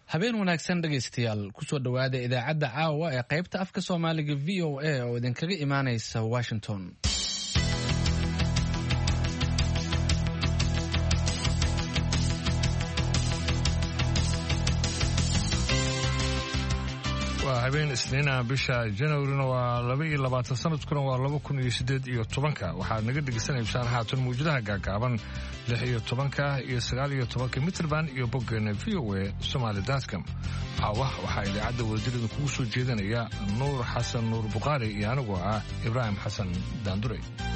habeen wanaagsan dhegaystayaal kusoo dhawaada idaacadda caawa ee qaybta afka Soomaaliga VOA oo idinkaga imaanaysa Washington. waa habeen isniina bisha January waa 22 sanadkuna waa 2018 waxaad naga dhegeysanaysaa haatan muujadaha gaagaaban 16 iyo 19 mitrban iyo boggeena VOA Somali.com. waxaa idaacadda wadajirada kugu soo jeedinaya Nuur Xasan Nuur Buqaari iyo anigu ah Ibraahim Xasan Daandure.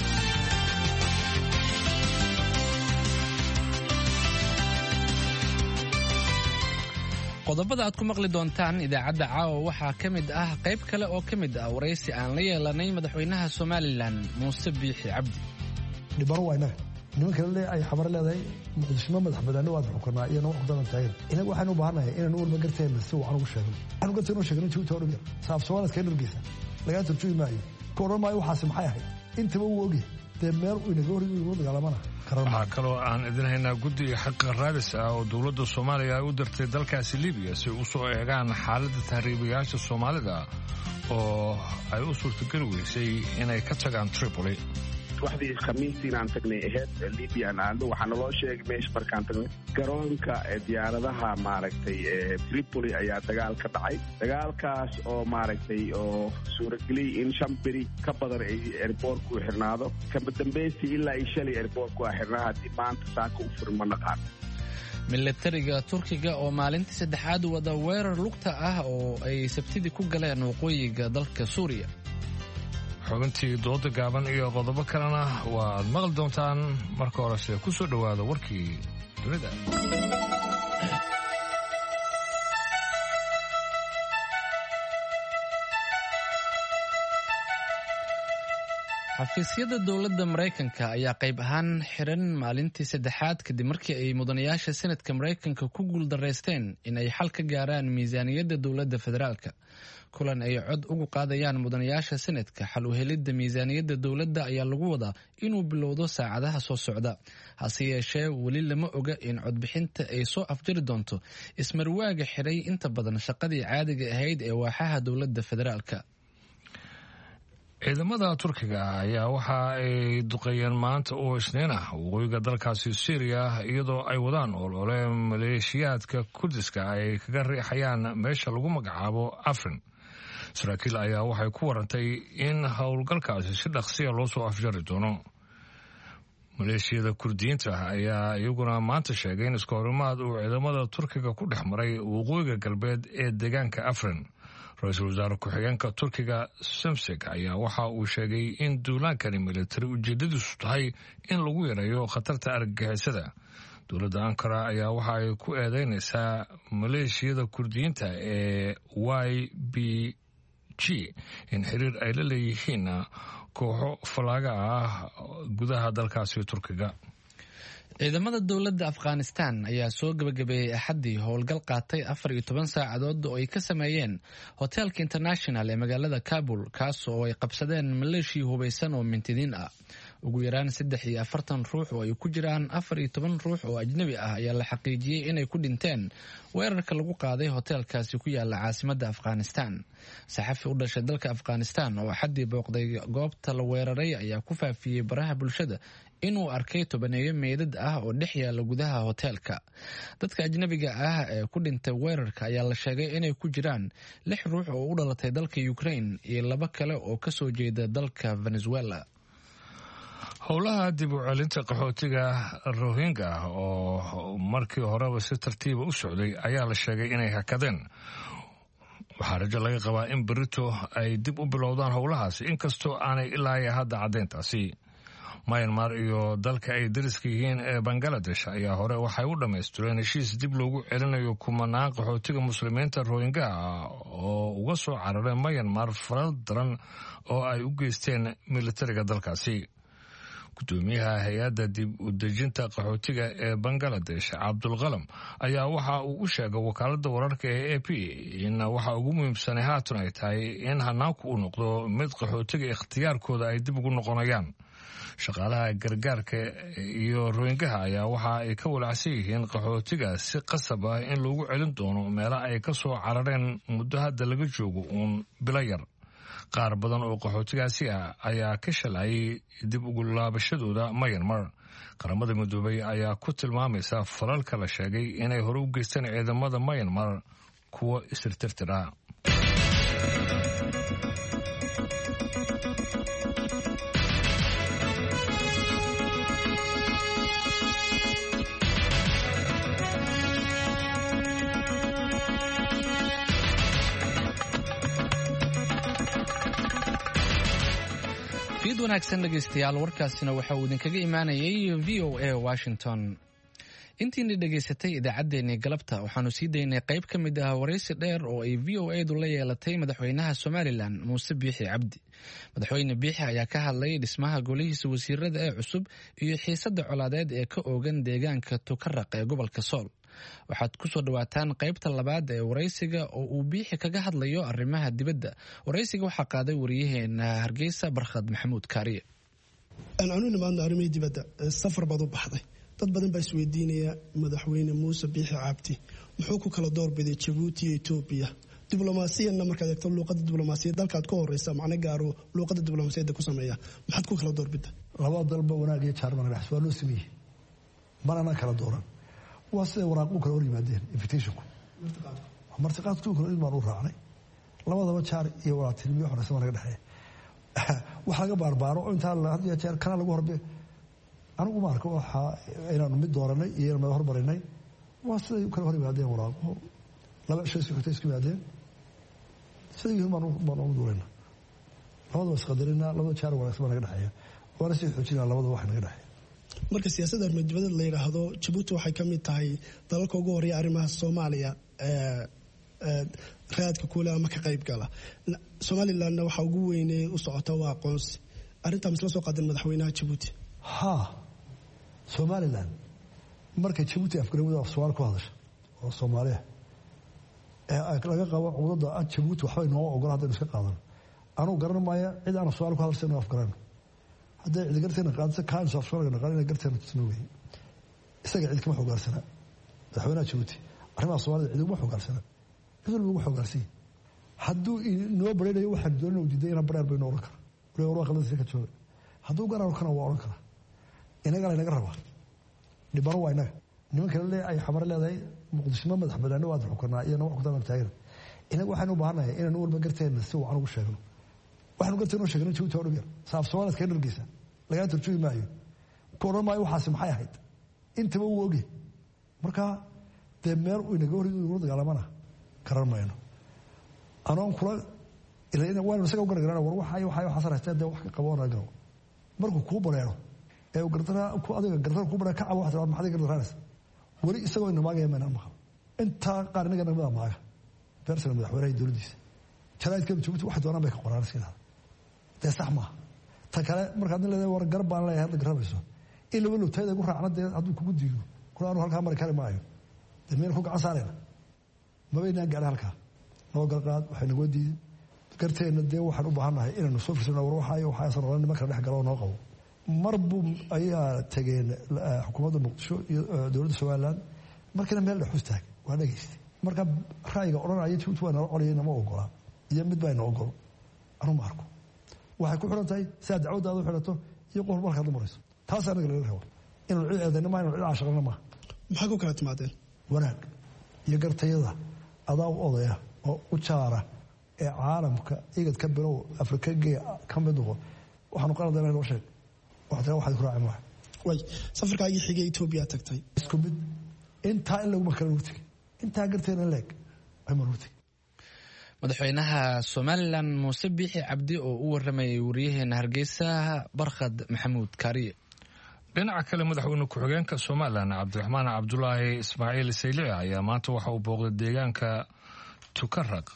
qodobada aad ku maqli doontaan idaacadda caawa waxaa ka mid ah qayb kale oo ka mid ah waraysi aan la yeelanay madaxweynaha Somaliland Muuse Biixi Cabdi. dhibaro wayna nimanka ay xabar leedahay muqdisho madaxbadana waad xukunaa iyo wax badan tahay inagu waxaan u baahanahay inaan walba garteen si wacan ugu sheegno waxaan uga tagnoo sheegno intuu toor dhigay saaf Soomaaliya ka dhigaysa laga turjumi maayo koran maayo waxaas maxay ahayd intaba uu ogi meel uu inaga horiyo dagaalamana waxaa kaloo aan idin haynaa guddi xaqa raadis ah oo dowladda Soomaaliya ay u dirtay dalkaasi Liibiya si uu soo eegaan xaaladda tahriibayaasha Soomaalida oo ay u suurtagali weysay inay ka tagaan Tripoli. waxdii khamiistiin aan tagnay aheyd Liibiya waxaa naloo sheegay meesha markaan tagnay garoonka diyaaradaha maaragtay Tripoli ayaa dagaal ka dhacay dagaalkaas oo maaragtay oo suurageliyay in 5 beri ka badan ay airportku xirnaado kama dambeystii ilaa ay shalay airportku xirnaa haddii maanta saaka u furin ma naqaan. militariga Turkiga oo maalintii saddexaad wada weerar lugta ah oo ay Sabtidii ku galeen waqooyiga dalka Suuriya. xubintii dooda gaaban iyo qodobo kalena waad maqli doontaan marka horese ku soo dhawaada warkii dunida. xafiisyada dowladda Mareykanka ayaa qayb ahaan xiran maalintii saddexaad kadib markii ay mudanayaasha Senadka Mareykanka ku guuldareysteen in ay xal ka gaaraan miisaaniyadda dowladda federaalka. kulan ay cod ugu qaadayaan mudanayaasha Senadka xal u helidda miisaaniyadda dowladda ayaa lagu wadaa inuu bilowdo saacadaha soo socda. hase yeeshee weli lama oga in codbixinta ay soo afjari doonto ismarwaaga xiray inta badan shaqadii caadiga ahayd ee waaxaha dowladda federaalka. ciidamada Turkiga ayaa waxa ay duqeeyeen maanta oo isniin ah waqooyiga dalkaasi Syria iyadoo ay wadaan olole maleeshiyaadka Kurdiska ay kaga riixayaan meesha lagu magacaabo Afrin. saraakiil ayaa waxay ku warantay in howlgalkaasi si dhaqsiya loo soo afjari doono. maleeshiyada Kurdiyiinta ayaa iyaguna maanta sheegay in iskahorimaad uu ciidamada Turkiga ku dhex maray waqooyiga galbeed ee deegaanka Afrin. ra-iisul wasaare ku-xigeenka Turkiga Samsek ayaa waxa uu sheegay in duulaankani militari ujeedadiisu tahay in lagu yareeyo khatarta argagixisada. dowladda Ankara ayaa waxa ay ku eedeynaysaa maleeshiyada Kurdiyiinta ee YPG in xiriir ay la leeyihiin kooxo falaaga ah gudaha dalkaasi Turkiga. ciidamada dowladda Afghanistan ayaa soo gabagabeeyay Axaddii howlgal qaatay 14 saacadood oo ay ka sameeyeen hotelka International ee magaalada Kabul kaas oo ay qabsadeen maleeshiya hubeysan oo mintidiin ah. ugu yaraan 43 ruux oo ay ku jiraan 14 ruux oo ajnabi ah ayaa la xaqiijiyay inay ku dhinteen weerarka lagu qaaday hotelkaasi ku yaala caasimadda Afghanistan. saxafi u dhashay dalka Afghanistan oo Axaddii booqday goobta la weeraray ayaa ku faafiyay baraha bulshada inuu arkay tobaneeyo meydad ah oo dhex yaala gudaha hotelka. dadka ajnabiga ah ee ku dhintay weerarka ayaa la sheegay inay ku jiraan 6 ruux oo u dhalatay dalka Ukraine iyo 2 kale oo ka soo jeeda dalka Venezuela. howlaha dib u celinta qaxootiga Rohingya oo markii horeba si tartiib u socday ayaa la sheegay inay hakadeen. waxaa rajo laga qabaa in berito ay dib u bilowdaan howlahaasi inkastoo aanay ilaa hadda caddeyntaasi. Myanmar iyo dalka ay dariska yihiin ee Bangladesh ayaa hore waxay u dhamaystireen heshiis dib loogu celinayo kumanaan qaxootiga muslimiinta Rohingya oo uga soo carareen Myanmar falal daran oo ay u geysteen militariga dalkaasi. gudoomiyaha hay-adda dib u dejinta qaxootiga ee Bangladesh Abdul Qalam ayaa waxa uu u sheegay wakaaladda wararka ee AP in waxa ugu muhiimsan haatan ay tahay in hanaanku uu noqdo mid qaxootiga ikhtiyaarkooda ay dib ugu noqonayaan. shaqaalaha gargaarka iyo rohingaha ayaa waxa ay ka walacsan yihiin qaxootiga si qasab ah in lagu celin doono meelo ay ka soo carareen muddo hadda laga joogo uun bilo yar. qaar badan oo qaxootigaasi ah ayaa ka shalayay dib ugu laabashadooda Myanmar. qaramada midoobay ayaa ku tilmaamaysa falalka la sheegay inay hore u geysteen ciidamada Myanmar kuwa isirtirtira. wanaagsan dhegeystayaal, warkaasina waxa uu idinkaga imaanayay VOA Washington. intiina dhegaysatay idaacaddeenii galabta waxaanu sii daynay qayb ka mid ah waraysi dheer oo ay VOA-du la yeelatay madaxweynaha Somaliland Muuse Biixi Cabdi. madaxweyne Biixi ayaa ka hadlay dhismaha golihiisa wasiirada ee cusub iyo xiisadda colaadeed ee ka oogan deegaanka Tukaraq ee gobolka Sool. waxaad ku soo dhawaataan qaybta labaad ee waraysiga oo uu Biixi kaga hadlayo arrimaha dibadda. waraysiga waxaa qaaday wariyaheena Hargeysa Barkhad Maxamuud Kaariye. anu nimaadno arrimihii dibadda safar baad u baxday. dad badan baa isweydiinaya madaxweyne Muuse Biixi Cabdi muxuu ku kala doorbiday Djibouti iyo Ethiopia. diblomaasiyadna markaad eegto luuqadda diblomaasiyadda dalkaad ka horeysa macna gaaro luuqadda diblomaasiyadda ku sameeya maxaad ku kala doorbiday? labada dalba wanaag iyo jaarman dhex soo loo sameeyay marana kala dooran waa sida waraaqo kala hor yimaadeen invitationku martiqaadku kala ilmaan u raacnay labadaba jaar iyo walaaltinimo horeysa naga dhaxay waxa laga baarbaaro inta la hadiya jeer kana lagu horbe anigu ma arko waxa inaanu mid dooranay iyo ma hormarinay waa sida kala hor yimaadeen waraaqo laba shay isku xigtay yimaadeen sidii ma u dooranay labadaba isqadarina labada jaar wanaagsan naga dhaxay waana si xoojinaa labadaba wax naga dhaxay. marka siyaasadda armadibada la yiraahdo Djibouti waxay ka mid tahay dalalka ugu horeeya arrimaha Soomaaliya raadka kula ama ka qayb gala. Somaliland waxa ugu weynee u socota waa aqoonsi. arrintaas la soo qaadan madaxweynaha Djibouti. Somaliland marka Djibouti afgarawada af Soomaali ku hadasho oo Soomaaliya laga qabo wadada Djibouti waxay noo ogol hadda iska qaadan anu garan maayo cid aan Soomaali ku hadalsan afgaran hadda cid garteen qaadsa kaan soo Soomaaliga qaadan garteen tisnoogay isaga cid kama xogaarsana madaxweynaha Djibouti arrimaha Soomaalida cid uma xogaarsana cid walba ugu xogaarsi hadduu noo bareeyo waxa doonay u diiday inaan bareer bayno oran karo wala waraaq la ka jooga hadduu garan kana waa oran kara inaga la naga rabaa dhibaro waa inaga nimanka ay xamar leedahay muqdisho madax badana waa xukunaa iyo nooc kale taageer inaga waxaan u baahanahay inaan walba garteen si wacan ugu sheegno waxaan garteen oo sheegno Djibouti oo dheer saaf Soomaaliya ka dhargeysa laga turjumi maayo koormay waxaas maxay ahayd intaba uu ogi marka meel uu inaga hor inuu dagaalamana karanmayno anoon kula ilaa waan isaga gargaarana war waxa saraysta wax ka qaboona garo markuu ku bareero ee uu gardara ku adiga gardara ku bareero ka cabo wax maxay gardaraysa wali isagoo inuu maagay ma namaha inta qarniga nabada maaga bersana madaxweynaha dawladdiisa jaraa'idka Djibouti wax doonaan bay ka qoraan sida sax ma ta kale markaad leedahay war garbaan leeyahay hadda garabayso ila walo tayada ku raacnaa hadduu kugu diido quraanu halka mar kale maayo meel ku gacan saarayna ma weynaan gaar halka noo galqaad waxay nagu diiday garteena waxaan u baahanahay inaanu soo fiirsano war waxa sanadkan nimanka dhex galo noo qabo marbu ayaa tageen xukuumadda Muqdisho iyo dawladda Soomaaliland markana meel dhex istaag waa dhageystay marka ra'yiga oranaya Djibouti waa noo qolayna ma ogola iyo mid baa noo ogol anu marko waxay ku xiran tahay saa dacwadaadu xirato iyo qof marka aad marayso taas anaga laga rabo inuu ciidanimo ma inuu caashaqna ma maxaa ku kala timaadeen wanaag iyo gartayada adaa u odaya oo u jaara ee caalamka igad ka bilow Afrika ka mid noqo waxaanu qaladana loo sheeg waxaad ku raacay way safarkaagii xigay Ethiopia tagtay isku mid inta in lagu kala wurtay inta garteena leeg ay marwatay. madaxweynaha Somaliland Muuse Biixi Cabdi oo u waramayay wariyaheena Hargeysa Barkhad Maxamuud Kaariye. dhinaca kale madaxweyne ku-xigeenka Somaliland Cabdiraxmaan Cabdullaahi Ismaaciil Saylici ayaa maanta waxa uu booqday deegaanka Tukaraq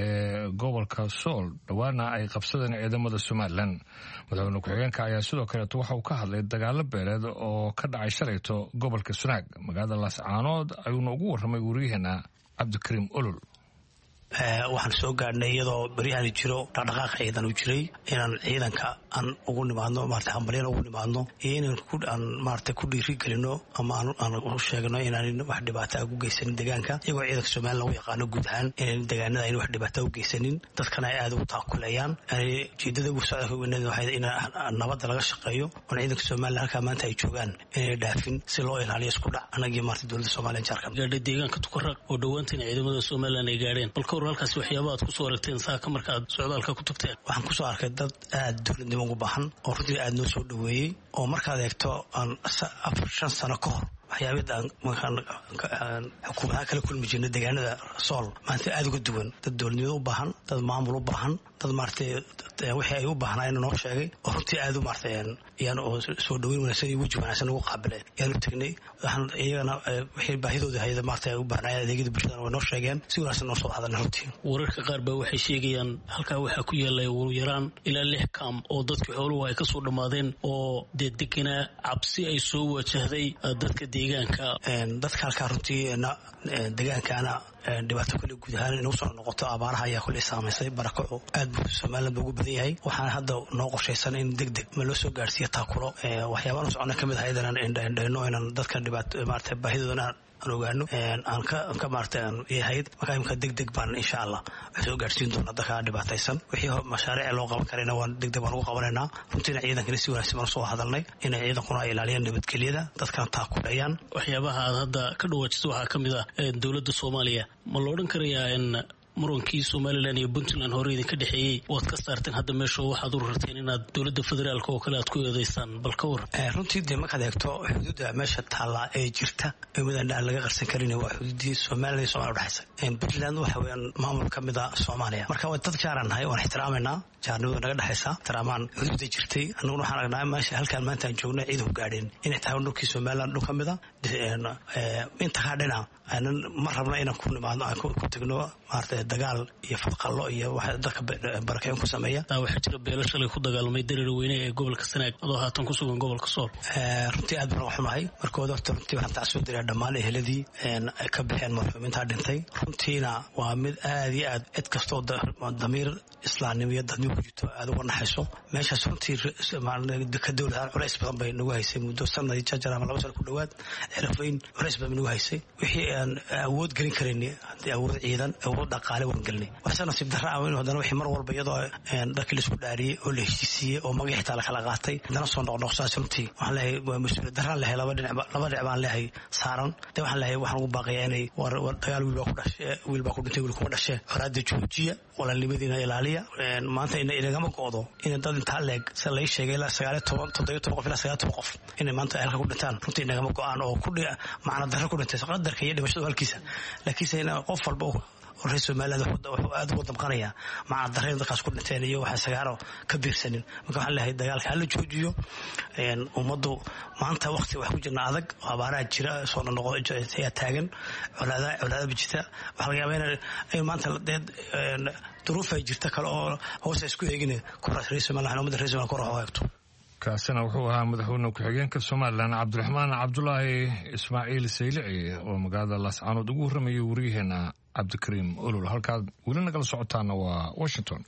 ee gobolka Sool dhawaana ay qabsadeen ciidamada Somaliland. madaxweyne ku-xigeenka ayaa sidoo kale waxa uu ka hadlay dagaalo beeleed oo ka dhacay shalayto gobolka Sanaag magaalada Laascaanood ayuuna ugu waramay wariyaheena Cabdikariim Olol. waxaan soo gaadhnay iyadoo beryahan jiro dhaqdhaqaaq ciidan uu jiray inaan ciidanka aan ugu nimaadno maarata hambalyan ugu nimaadno iyo inaan maarata ku dhiirigelino ama aan u sheegno inaan wax dhibaato u geysanin deegaanka iyagoo ciidanka Soomaaliya lagu yaqaano guud ahaan in deegaanada ay wax dhibaato u geysanin dadkana ay aad u taakulayaan jeedada ugu socda weynada waxay in nabad laga shaqeeyo oo ciidanka Soomaaliya halka maanta ay joogaan inay dhaafin si loo ilaaliyo isku dhac anagii maarta dawladda Soomaaliya jarkan gaadhay deegaanka Tukaraq oo dhawaantiin ciidamada Soomaaliya ay gaadheen balka halkaas waxyaabo aad ku soo aragteen saaka marka aad socdaalka ku tagteen waxaan ku soo arkay dad aad dawladnimo ugu baahan oo runtii aad noo soo dhaweeyay oo markaad eegto aan 5 sano ka hor waxyaabada xukuumadda kala kulmi jirnay deegaanada Sool maanta aad uga duwan dad dawladnimo u baahan dad maamul u baahan dad maartay wixii ay u baahnayeen noo sheegay oo runtii aad u maartay iyana oo soo dhaweyn wanaagsan iyo waji wanaagsan ugu qaabileen yaanu tagnay waxaan iyagana wixii baahidooda hay'ada maartay u baahnayeen adeegyada bulshada oo noo sheegeen si wanaagsan noo soo hadalnay runtii wararka qaar baa waxay sheegayaan halka waxa ku yeelay ugu yaraan ilaa 6 kaam oo dadka xooluhu ay ka soo dhamaadeen oo deegaana cabsi ay soo wajahday dadka deegaanka dadka halka runtii deegaankana dhibaato kale guud ahaan inuu soo noqoto abaaraha ayaa kulli saameysay barakaco aad buu Soomaaliland ugu badan yahay waxaan hadda noo qorsheysan in degdeg ma loo soo gaarsiiyo taakulo waxyaabaha socona kamid ah inaan dadka dhibaato maartay baahidooda aan ogaano aan ka maartaan yahay marka imka degdeg baan insha Allah soo gaarsiin doona dadka dhibaataysan wixii mashaariic loo qaban karayna waan degdeg baan ugu qabanayna runtii ciidanka si wanaagsan soo hadalnay in ciidankuna ay ilaaliyaan nabadgelyada dadka taakulayaan waxyaabaha aad hadda ka dhawaajiso waxa kamid ah dawladda Soomaaliya ma loo dhan karayaa in murankii Somaliland iyo Puntland hore idin ka dhaxeeyay waad ka saarteen hadda meesha waxaad u rarteen inaad dawladda federaalka oo kale aad ku eedeysaan balka war runtii de markaad eegto xuduudda meesha taala ee jirta ee wadaan laga qarsan karin waa xuduudii Soomaaliya iyo Soomaaliya dhaxaysa Puntland waxa weeyaan maamul ka mid ah Soomaaliya marka waa dad jaaran hay oo ixtiraamayna jaarnimada naga dhaxaysa taraamaan xuduudda jirtay anaguna waxaan aragnaa meesha halkaan maanta aan joogno ciid u gaadheen inay tahay dhulkii Somaliland dhul ka mid ah inta ka dhina aanan ma rabna inaan ku nimaadno aan ku tagno maartay dagaal iyo fadqallo iyo waxa dadka barakeen ku sameeya waxa jira beelasho ku dagaalamay dareer weyne ee gobolka Sanaag adoo haatan ku sugan gobolka Sool runtii aad baan u xumahay markooda runtii waxaan taasoo diray dhammaan eheladii ka bixeen marxuuminta dhintay runtiina waa mid aad iyo aad cid kastoo damiir islaamnimo iyo dadnimo ku jirto aad uga naxayso meeshaas runtii ka dawladda culays badan bay nagu haysay muddo sanad jajar ama 2 sano ku dhawaad xirfayn culays badan nagu haysay wixii aan awood gelin kareynay awood ciidan awood dhaqaale waan gelnay waxaan nasiib darro ah inuu hadana wixii mar walba iyadoo dadkii la isku dhaariyay oo la heshiisiyay oo magaciisa la kala qaatay hadana soo noqnoqsaas runtii waxaan leeyahay waa mas'uuliyad darro la helay laba dhinac baan leeyahay saaran waxaan leeyahay waxaan ugu baaqayaa inay war dagaal wiil baa ku dhintay wiil kuma dhashay xoraada joojiya walaalnimadiina ilaaliya maanta inagama go'do in dad inta leeg si la sheegay la 17 qof inay maanta halka ku dhintaan runtii inagama go'aan oo ku macna darro ku dhintay qadarka iyo dhimashada halkiisa laakiin sayna qof walba oo Soomaaliland wuxuu aad ugu damqanaya macna dareen dadkaas ku dhinteen iyo waxa sagaaro ka biirsanin marka waxaan leeyahay dagaalka la joojiyo ummadu maanta waqti wax ku jirna adag abaaraha jira soo noqday taagan colaada bijita waxa laga yaabaa in maanta duruuf ay jirta kale oo hoos isku eegin ku raasay Soomaaliland umada Soomaaliland ku raaxo kaasina wuxuu ahaa madaxweynaha ku-xigeenka Soomaaliland Cabdiraxmaan Cabdullaahi Ismaaciil Saylici oo magaalada Laascaanood ugu warramayay wariyaheena Cabdikariim Olol halkaad weli nagala socotaana waa Washington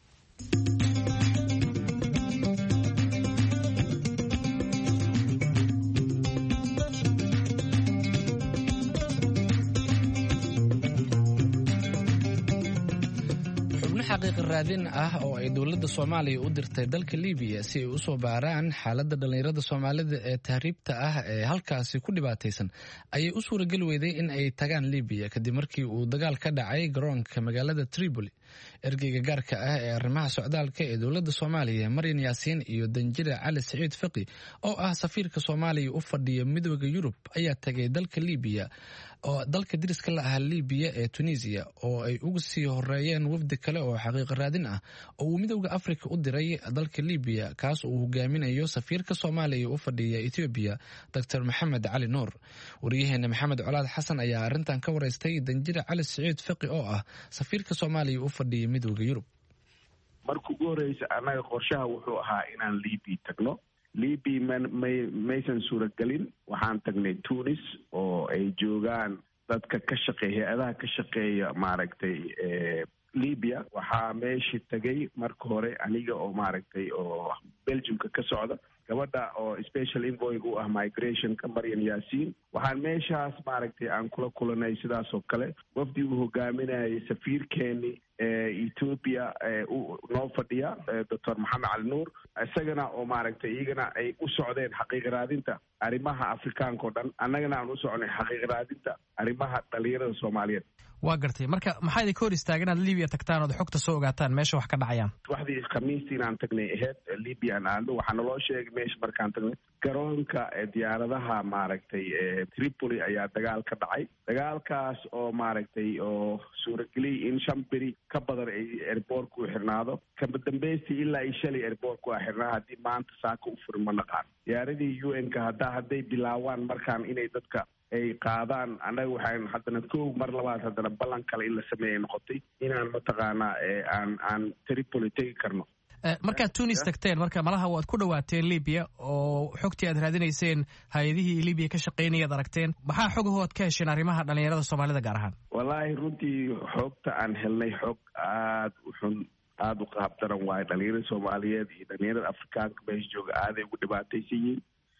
xaqiiq raadin ah oo ay dawladda Soomaaliya u dirtay dalka Liibiya si ay u soo baaraan xaaladda dhalinyarada Soomaalida ee tahriibta ah ee halkaasi ku dhibaataysan ayay u suuragal weyday in ay tagaan Liibiya kadib markii uu dagaal ka dhacay garoonka magaalada Tripoli ergeyga gaarka ah ee arrimaha socdaalka ee dawladda Soomaaliya Maryan Yaasiin iyo Danjire Cali Saciid Faqi oo ah safiirka Soomaaliya u fadhiya midowga Yurub ayaa tagay dalka Liibiya oo dalka diriska la ah Liibiya ee Tunisia oo ay ugu sii horeeyeen wafdi kale oo xaqiiq raadin ah oo uu midowga Afrika u diray dalka Liibiya kaas oo hogaaminayo safiirka Soomaaliya u fadhiya Ethiopia Dr. Maxamed Cali Nuur wariyaheena Maxamed Colaad Xasan ayaa arintan ka wareystay Danjire Cali Saciid Faqi oo ah safiirka Soomaaliya u fadhiya midowga Yurub markuu ugu horreysay anaga qorshaha wuxuu ahaa inaan Liibiya tagno Liibiya maysan suuragelin waxaan tagnay Tunis oo ay joogaan dadka ka shaqeeya hay-adaha ka shaqeeya maaragtay libya waxaa meeshii tegay marka hore aniga oo maaragtay oo belgiumka ka socda gabadha oo special envoy u ah migrationka Marian Yasin waxaan meeshaas maaragtay aan kula kulanay sidaas oo kale wafdi uu hogaaminayay safiirkeeni Ethiopia noo fadhiya Dr. Maxamed Ali Nuur isagana oo maaragtay iyagana ay u socdeen xaqiiq raadinta arrimaha Afrikaanka oo dhan annagana aan u soconay xaqiiq raadinta arrimaha dhalinyarada Soomaaliyeed waa gartay marka maxaa idin ka hor istaagan inaad Liibiya tagtaan oo xogta soo ogaataan meesha wax ka dhacayaan waxdii khamiistii aan tagnay aheyd Liibiya aan waxaa naloo sheegay meesha markaan tagnay garoonka diyaaradaha maaragtay Tripoli ayaa dagaal ka dhacay dagaalkaas oo maaragtay oo suurageliyay in 5 beri ka badan ay airportku u xirnaado kama dambeystii ilaa ay shalay airportku u xirnaa haddii maanta saaka u furin ma naqaan diyaaradii UN-ka hadday bilaawaan markaan inay dadka ay qaadaan annaga waxaan haddana mar labaad haddana ballan kale in la sameeyay noqotay inaan mataqaanaa aan Tripoli tegi karno markaad Tunis tagteen marka malaha waad ku dhawaateen Liibiya oo xogtii aad raadinayseen hay'adihii Liibiya ka shaqeynayay aragteen maxaa xogahood ka hesheen arrimaha dhalinyarada Soomaalida gaar ahaan wallaahi runtii xogta aan helnay xog aad u xun aad u qaab daran waaye dhalinyarada Soomaaliyeed iyo dhalinyarada Afrikaanka meesha jooga aad ay ugu dhibaataysan yihiin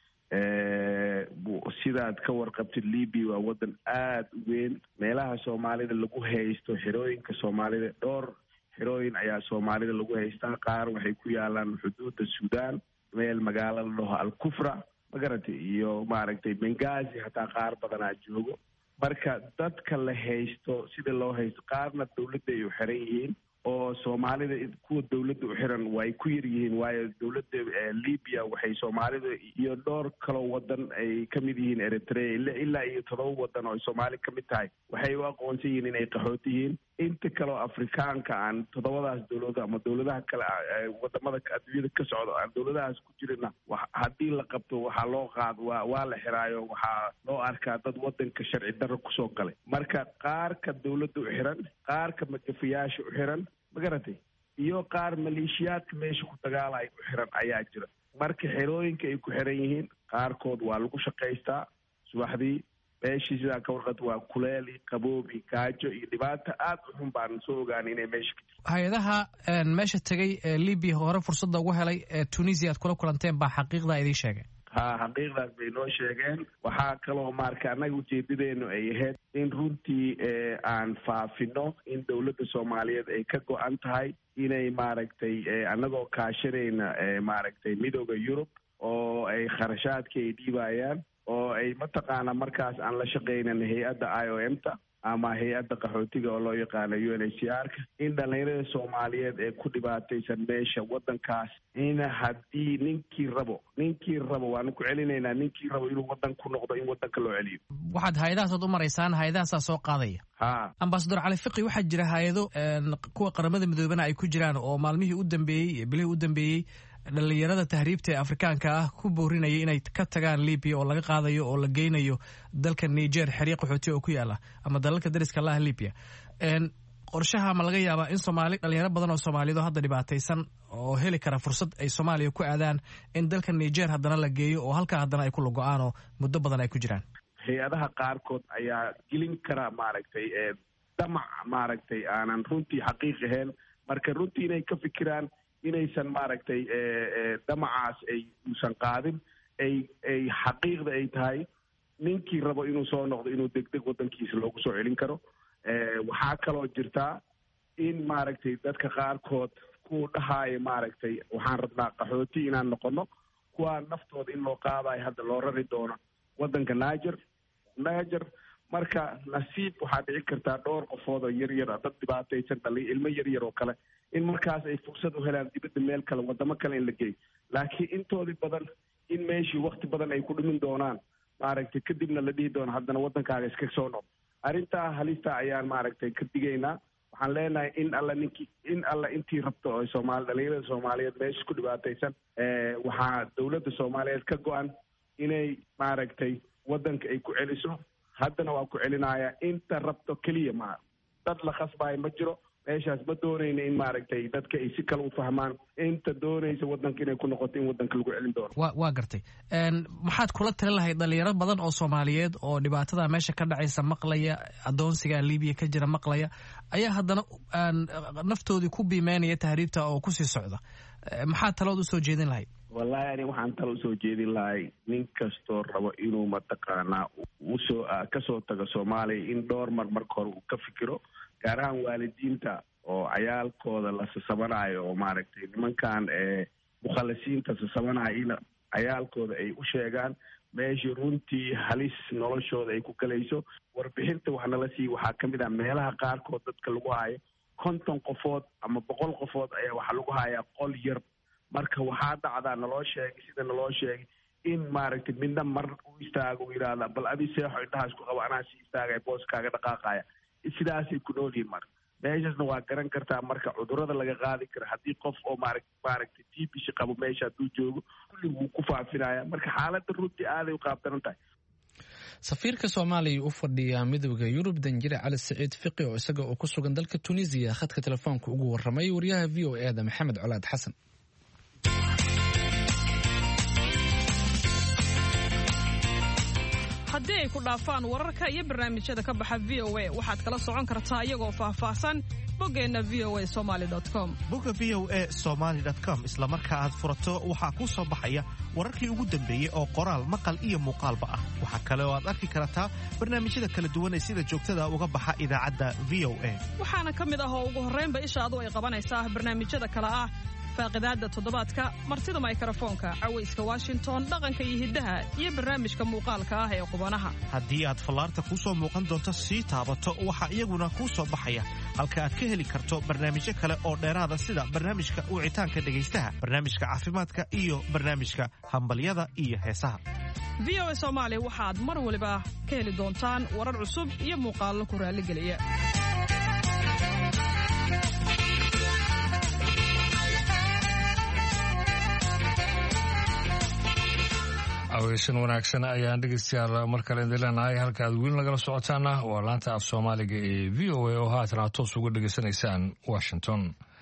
sidaad ka warqabtid Liibiya waa wadan aad u weyn meelaha Soomaalida lagu haysto xirooyinka Soomaalida dhowr xirooyin ayaa Soomaalida lagu haystaa qaar waxay ku yaalaan xuduudda Suudaan meel magaalo la dhaho Al-Kufra magaratay iyo maaragtay Benghazi hataa qaar badanaa joogo marka dadka la haysto sida loo haysto qaarna dawladda ay u xiran yihiin oo Soomaalida kuwa dawladda u xiran way ku yar yihiin waayo dawladda Liibiya waxay Soomaalida iyo dhowr kale wadan ay ka mid yihiin Eritrea ilaa iyo 7 wadan oo Soomaali ka mid tahay waxay u aqoonsan yihiin inay qaxooti yihiin inta kale oo Afrikaanka aan 7daas dawlado ama dawladaha kale wadamada adduunyada ka socda aan dawladahaas ku jirina haddii la qabto waxaa loo qaad waa la xiraayo waxaa loo arkaa dad wadanka sharci darro kusoo galay marka qaarka dawladda u xiran qaarka magafayaasha u xiran magaratay iyo qaar maleeshiyaadka meesha ku dagaalaya u xiran ayaa jira marka xerooyinka ay ku xiran yihiin qaarkood waa lagu shaqaystaa subaxdii meeshii sidaa ka warqad waa kuleel iyo qaboob iyo gaajo iyo dhibaato aad u xun baan soo ogaanay inay meesha ka jirto hay-adaha meesha tegay ee Liibiya hore fursadda ugu helay ee Tunisia aad kula kulanteen baa xaqiiqda idiin sheegay xaqiiqdaas bay noo sheegeen waxaa kaloo marka annaga ujeedadeenu ay ahayd in runtii aan faafino in dawladda Soomaaliyeed ay ka go-an tahay inay maaragtay annagoo kaashanayna maaragtay midooda Yurub oo ay kharashaadka ay dhiibayaan oo ay mataqaana markaas aan la shaqaynan hay-adda IOM-ta ama hay-adda qaxootiga oo loo yaqaano UNHCR-ka in dhalinyarada Soomaaliyeed ee ku dhibaataysan meesha wadankaas in haddii ninkii rabo waanu ku celinaynaa ninkii rabo inuu wadan ku noqdo in wadanka loo celiyo waxaad hay-adahaasood u maraysaan hay-adahaasaa soo qaadaya ambasador cali fiqi waxaa jira hay-ado kuwa qaramada midoobana ay ku jiraan oo maalmihii u dambeeyey bilihii u dambeeyey dhalinyarada tahriibta ee Afrikaanka ah ku boorinaya inay ka tagaan Liibiya oo laga qaadayo oo la geynayo dalka Niger xiriiq qaxooti oo ku yaala ama dalalka dariska la ah Liibiya qorshaha ma laga yaabaa in dhalinyaro badan oo Soomaaliyeed hadda dhibaataysan oo heli kara fursad ay Soomaaliya ku aadaan in dalka Niger haddana la geeyo oo halka haddana ay ku logo'aan oo muddo badan ay ku jiraan hay-adaha qaarkood ayaa gelin kara maaragtay damac maaragtay aanan runtii xaqiiq ahayn marka runtii inay ka fikiraan inaysan maaragtay damacaas ay uusan qaadin ay xaqiiqda ay tahay ninkii rabo inuu soo noqdo inuu degdeg wadankiisa loogu soo celin karo waxaa kaloo jirtaa in maaragtay dadka qaarkood ku dhahaayo maaragtay waxaan rabnaa qaxooti inaan noqono kuwaa naftooda in loo qaadayo hadda loo rari doono wadanka Niger marka nasiib waxaa dhici kartaa dhowr qofood oo yaryar dad dhibaataysan ilmo yaryar oo kale in markaas ay fursad u helaan dibadda meel kale wadamo kale in la geeyo laakiin intoodii badan in meeshii wakti badan ay ku dhimin doonaan maaragtay kadibna la dhihi doono haddana wadankaaga iska soo noqdo arrintaa halista ayaan maaragtay ka digaynaa waxaan leenahay in alla intii rabto oo dhalinyarada Soomaaliyeed meesha ku dhibaataysan waxaa dawladda Soomaaliyeed ka go-an inay maaragtay wadanka ay ku celiso haddana waa ku celinaya inta rabto keliya ma dad la khasbayo ma jiro meeshaas ma doonayna in maaragtay dadka ay si kale u fahmaan inta doonaysa waddanka inay ku noqoto in waddanka lagu celin doono. waa gartay. maxaad kula talin lahayd dhalinyaro badan oo Soomaaliyeed oo dhibaatada meesha ka dhacaysa maqlaya, adoonsiga Liibiya ka jira maqlaya, ayaa haddana naftoodii ku biimeynaya tahriibta oo kusii socda? maxaad talood usoo jeedin lahayd? wallahi ani waxaan talo usoo jeedin lahay nin kastoo rabo inuu mataqaanaa kasoo tago Soomaaliya in dhowr marka hore uu ka fikiro, gaar ahaan waalidiinta oo cayaalkooda la sasabanaayo oo maaragtay nimankan mukhalisiinta sasabanaayo in cayaalkooda ay u sheegaan meeshii runtii halis noloshooda ay ku galayso. warbixinta wax nala siiy waxaa ka mid ah meelaha qaarkood dadka lagu haayo 50 qofood ama 100 qofood ayaa waxaa lagu hayaa qol yar. marka waxaa dhacdaa naloo sheegay sida naloo sheegay in maaragtay midna mar u istaago u yidhaahda bal adi seexo indhahaas ku qaba anaa si istaagaya booskaaga dhaqaaqaya. sidaasay ku nool yihiin. marka meeshaasna waa garan kartaa marka cudurrada laga qaadi kara haddii qof oo maaragtay TBC qabo meesha hadduu joogo kulli wuu ku faafinaya. marka xaaladda runtii aaday u qaabdaran tahay. safiirka Soomaaliya u fadhiya midowga Yurub Danjire Cali Saciid Fiqi oo isaga oo ku sugan dalka Tunisia khadka telefoonka ugu warramay wariyaha VOA da Maxamed Colaad Xasan. haddii ay ku dhaafaan wararka iyo barnaamijyada ka baxa VOA waxaad kala socon kartaa iyagoo faahfaahsan boggeenna voasomali.com. bogga voasomali.com isla marka aad furato waxaa kuu soo baxaya wararkii ugu dambeeyey oo qoraal maqal iyo muuqaalba ah. waxaa kale oo aad arki kartaa barnaamijyada kala duwan ee sida joogtada uga baxa idaacadda VOA. waxaana ka mid ah oo ugu horraynba ishaadu ay qabanaysaa barnaamijyada kale ah faaqidaadda toddobaadka, martida mikrofoonka, cawayska Washington, dhaqanka iyo hiddaha, iyo barnaamijka muuqaalka ah ee qubanaha. haddii aad fallaarta kuu soo muuqan doonto sii taabato waxaa iyaguna kuu soo baxaya halka aad ka heli karto barnaamijyo kale oo dheeraada sida barnaamijka wicitaanka dhegaystaha, barnaamijka caafimaadka iyo barnaamijka hambalyada iyo heesaha. VOA Soomaali waxaad mar waliba ka heli doontaan warar cusub iyo muuqaallo ku raalligeliya. aweysan wanaagsan ayaan dhegeystayaal mar kale idin leenahay. halka aad weli nagala socotaana waa laanta af Soomaaliga ee VOA oo haatan aad toos uga dhegeysanaysaan Washington.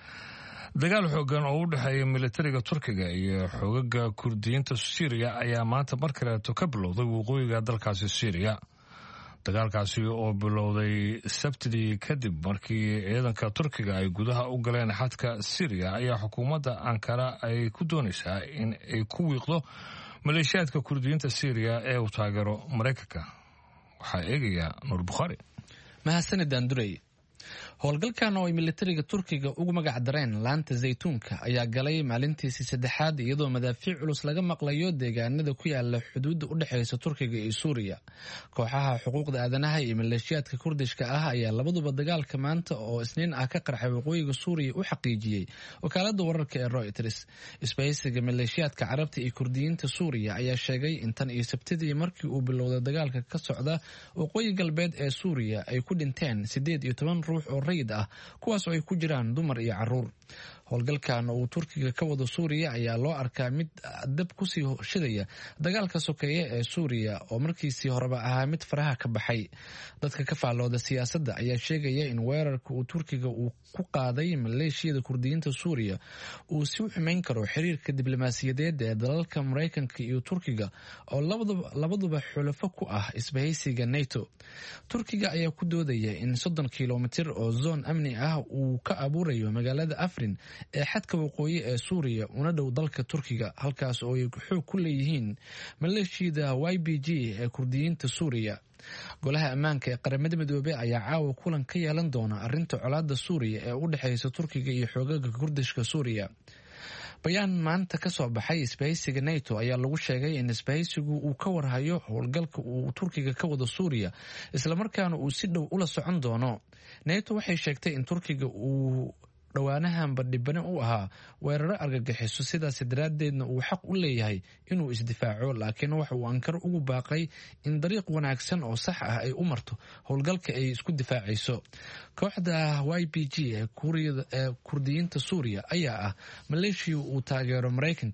dagaal xoogan oo u dhexeeya militariga Turkiga iyo xoogaga Kurdiyiinta Syria ayaa maanta mar kaleeto ka bilowday waqooyiga dalkaasi Syria. dagaalkaasi oo bilowday Sabtidii kadib markii ciidanka Turkiga ay gudaha u galeen xadka Syria ayaa xukuumadda Ankara ay ku doonaysaa in ay ku wiiqdo maleeshiyaadka Kurdiyiinta Syria ee uu taageero Mareykanka. waxaa eegaya Nuur Bukhari. mahadsanidaan Duray. howlgalkan oo ay militariga Turkiga ugu magac dareen laanta zaytuunka ayaa galay maalintiisii saddexaad iyadoo madaafiic culus laga maqlayo deegaanada ku yaala xuduudda u dhexeysa Turkiga iyo Suuriya. kooxaha xuquuqda aadanaha iyo maleeshiyaadka Kurdishka ah ayaa labaduba dagaalka maanta oo Isniin ah ka qarxay waqooyiga Suuriya u xaqiijiyay wakaaladda wararka ee Reuters. isbahaysiga maleeshiyaadka Carabta iyo Kurdiyiinta Suuriya ayaa sheegay in tan iyo Sabtidii markii uu bilowday dagaalka ka socda waqooyi galbeed ee Suuriya ay ku dhinteen 18 ruux oo rayid ah kuwaas oo ay ku jiraan dumar iyo caruur. howlgalkan oo uu Turkiga ka wado Suuriya ayaa loo arkaa mid dab ku sii shidaya dagaalka sokeeye ee Suuriya oo markiisii horeba ahaa mid faraha ka baxay. dadka ka faallooda siyaasadda ayaa sheegaya in weerarka uu Turkiga uu ku qaaday maleeshiyada Kurdiyiinta Suuriya uu si u xumeyn karo xiriirka diblomaasiyadeed ee dalalka Mareykanka iyo Turkiga oo labaduba xulafo ku ah isbahaysiga NATO. Turkiga ayaa ku doodaya in 30 kilomitir oo zoon amni ah uu ka abuurayo magaalada Afrin ee xadka waqooyi ee Suuriya una dhow dalka Turkiga, halkaas oo ay xoog ku leeyihiin maleeshiyada YPG ee Kurdiyiinta Suuriya. golaha ammaanka ee qaramada midoobay ayaa caawa kulan ka yeelan doona arrinta colaadda Suuriya ee u dhexeysa Turkiga iyo xoogaga Kurdishka Suuriya. bayaan maanta ka soo baxay isbahaysiga NATO ayaa lagu sheegay in isbahaysigu uu ka warhayo howlgalka uu Turkiga ka wado Suuriya isla markaana uu si dhow ula socon doono. NATO waxay sheegtay in Turkiga uu dhawaanahan badhibane u ahaa weeraro argagixiso, sidaas daraaddeedna uu xaq u leeyahay inuu isdifaaco, laakiin waxa uu Ankara ugu baaqay in dariiq wanaagsan oo sax ah ay u marto howlgalka ay isku difaacayso. kooxda YPG ee Kurdiyiinta Suuriya ayaa ah maleeshiya uu taageero Mareykanka,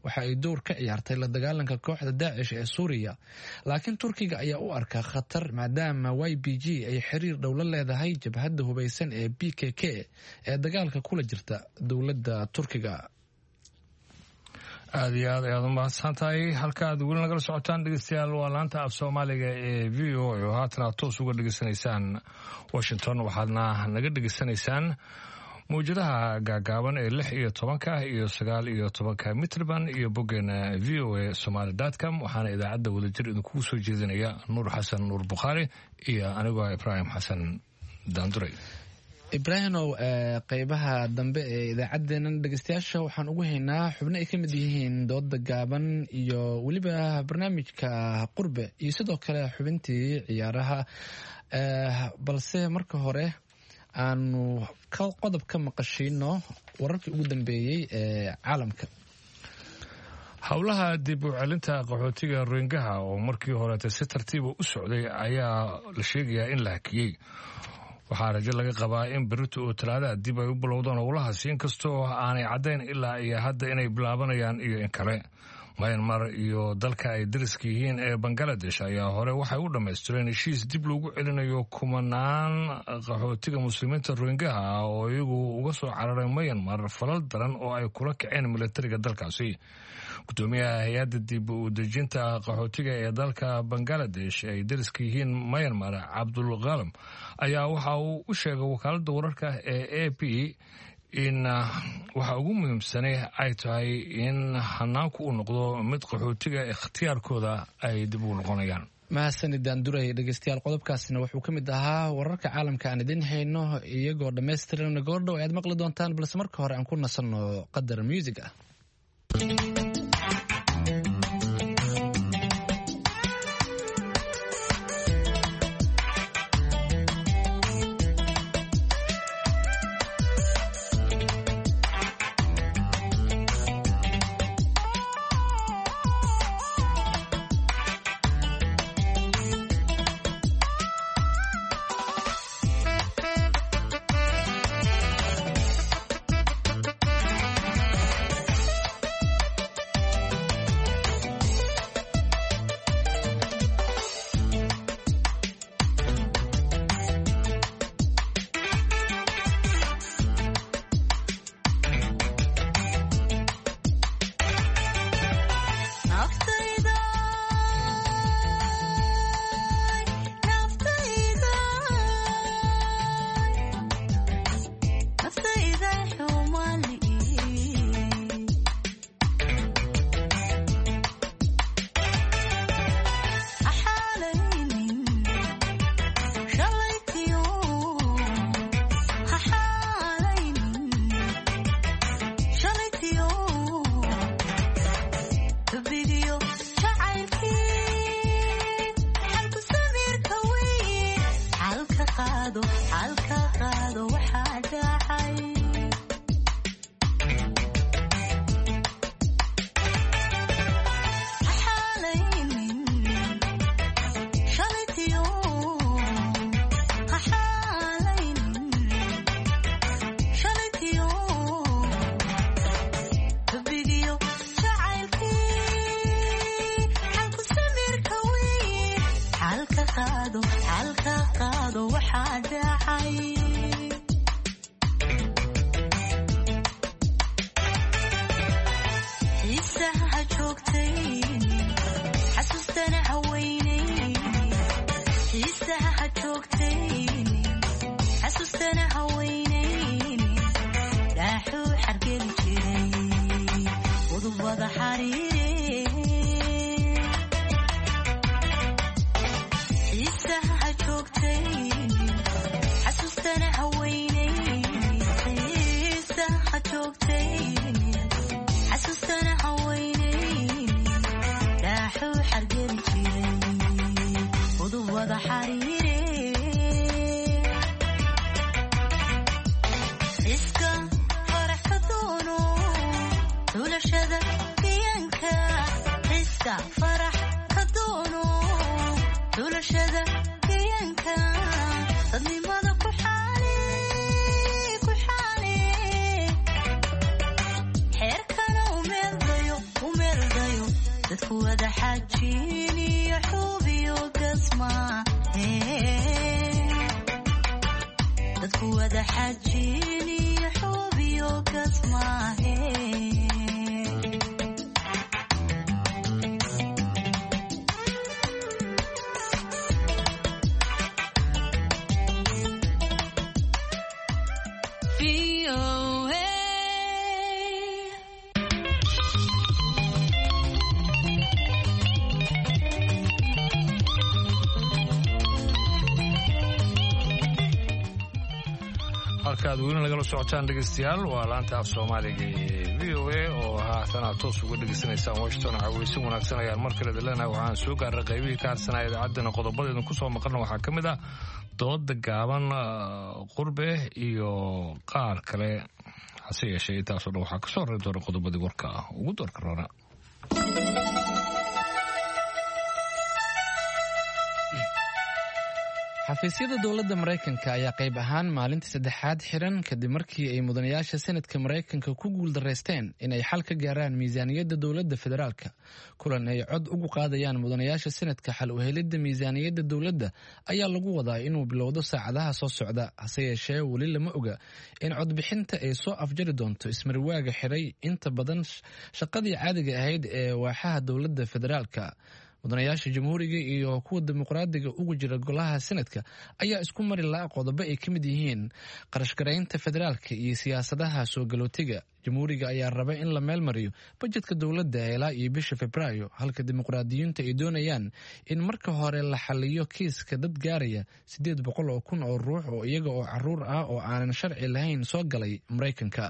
waxa ay door ka ciyaartay la dagaalanka kooxda daacish ee suuriya laakiin turkiga ayaa u arkaa khatar maadaama YPG ay xiriir dhow la leedahay jabhadda hubaysan ee PKK ee dagaalka kula jirta dowladda turkiga. aad iyo aad ayaad u mahadsantahay. halka aad weli nagala socotaan dhegeystayaal waa laanta af soomaaliga ee v o oo haatana toos uga dhegeysanaysaan Washington. waxaadna naga dhegeysanaysaan mawjadaha gaagaaban ee 16 iyo 19 mitrban iyo boggeena VOA Somali.com. waxaana idaacadda wadajir idinkugu soo jeedinaya Nuur Xasan Nuur Bukhaari iyo anigoo Ibraahim Xasan Daanduray. ibraahimow qeybaha dambe ee idaacaddeenan dhegeystayaasha waxaan ugu haynaa xubno ay ka mid yihiin dooda gaaban iyo weliba barnaamijka qurbe iyo sidoo kale xubintii ciyaaraha balse marka hore aanu qodob ka maqashiino wararkii ugu dambeeyey ee caalamka. howlaha dib u celinta qaxootiga Rohingya oo markii hore si tartiib u socday ayaa la sheegayaa in la hakiyay. waxaa rajo laga qabaa in berito oo talaada dib ay u bilowdaan howlahaasi inkastoo aanay caddayn ilaa iyo hadda inay bilaabanayaan iyo in kale. Myanmar iyo dalka ay dariska yihiin ee Bangladesh ayaa hore waxay u dhammaystireen heshiis dib loogu celinayo kumanaan qaxootiga muslimiinta Rohingya oo iyagu uga soo cararay Myanmar falal daran oo ay kula kaceen militariga dalkaasi. gudoomiyaha hay-adda dib u dejinta qaxootiga ee dalka Bangladesh ay dariska yihiin Myanmar Abdul Ghalam ayaa waxa uu u sheegay wakaaladda wararka ee AP in waxa ugu muhiimsanay ay tahay in hanaanku uu noqdo mid qaxootiga ikhtiyaarkooda ay dib ugu noqonayaan. mahadsanid Daanduray. dhegeystayaal qodobkaasina wuxuu ka mid ahaa wararka caalamka aan idin hayno iyagoo dhammaystiran goordhow aad maqli doontaan balse marka hore aan ku nasanno qadar music ah. Xeerkana u meeldayo halkaad weli nagala socotaan dhegeystayaal waa laanta af Soomaaliga ee VOA oo haatan toos uga dhageysanaysaan Washington. Cawaysin wanaagsan ayaan mar kale leeyahay. Waxaan soo gaaray qaybihii ka harsanaa idaacadana qodobadeedan ku soo maqalna waxaa ka mid ah dood gaaban qurbe iyo qaar kale hase yeeshee taasoo dhan waxaa ka soo reebay doon qodobadii warka ugu doorka roona. xafiisyada dowladda Mareykanka ayaa qayb ahaan maalintii saddexaad xiran kadib markii ay mudanayaasha Senatka Mareykanka ku guuldareysteen inay xal ka gaaraan miisaaniyadda dowladda federaalka. Kulan ay cod ugu qaadayaan mudanayaasha Senatka xal u helidda miisaaniyadda dowladda ayaa lagu wadaa inuu bilowdo saacadaha soo socda. Hase yeeshee weli lama oga in codbixinta ay soo afjari doonto ismarwaaga xiray inta badan shaqadii caadiga ahayd ee waaxaha dowladda federaalka. mudanayaasha jamhuuriga iyo kuwa dimuqraadiga ugu jira golaha Senatka ayaa isku mari la qodobo ay ka mid yihiin qarashgaraynta federaalka iyo siyaasadaha soo galootiga. jamhuuriga ayaa raba in la meel mariyo budgetka dowladda ilaa iyo bisha Febraayo, halka dimuqraadiyiinta ay doonayaan in marka hore la xaliyo kiiska dad gaaraya 800,000 oo ruux oo iyaga oo caruur ah oo aanan sharci lahayn soo galay Mareykanka.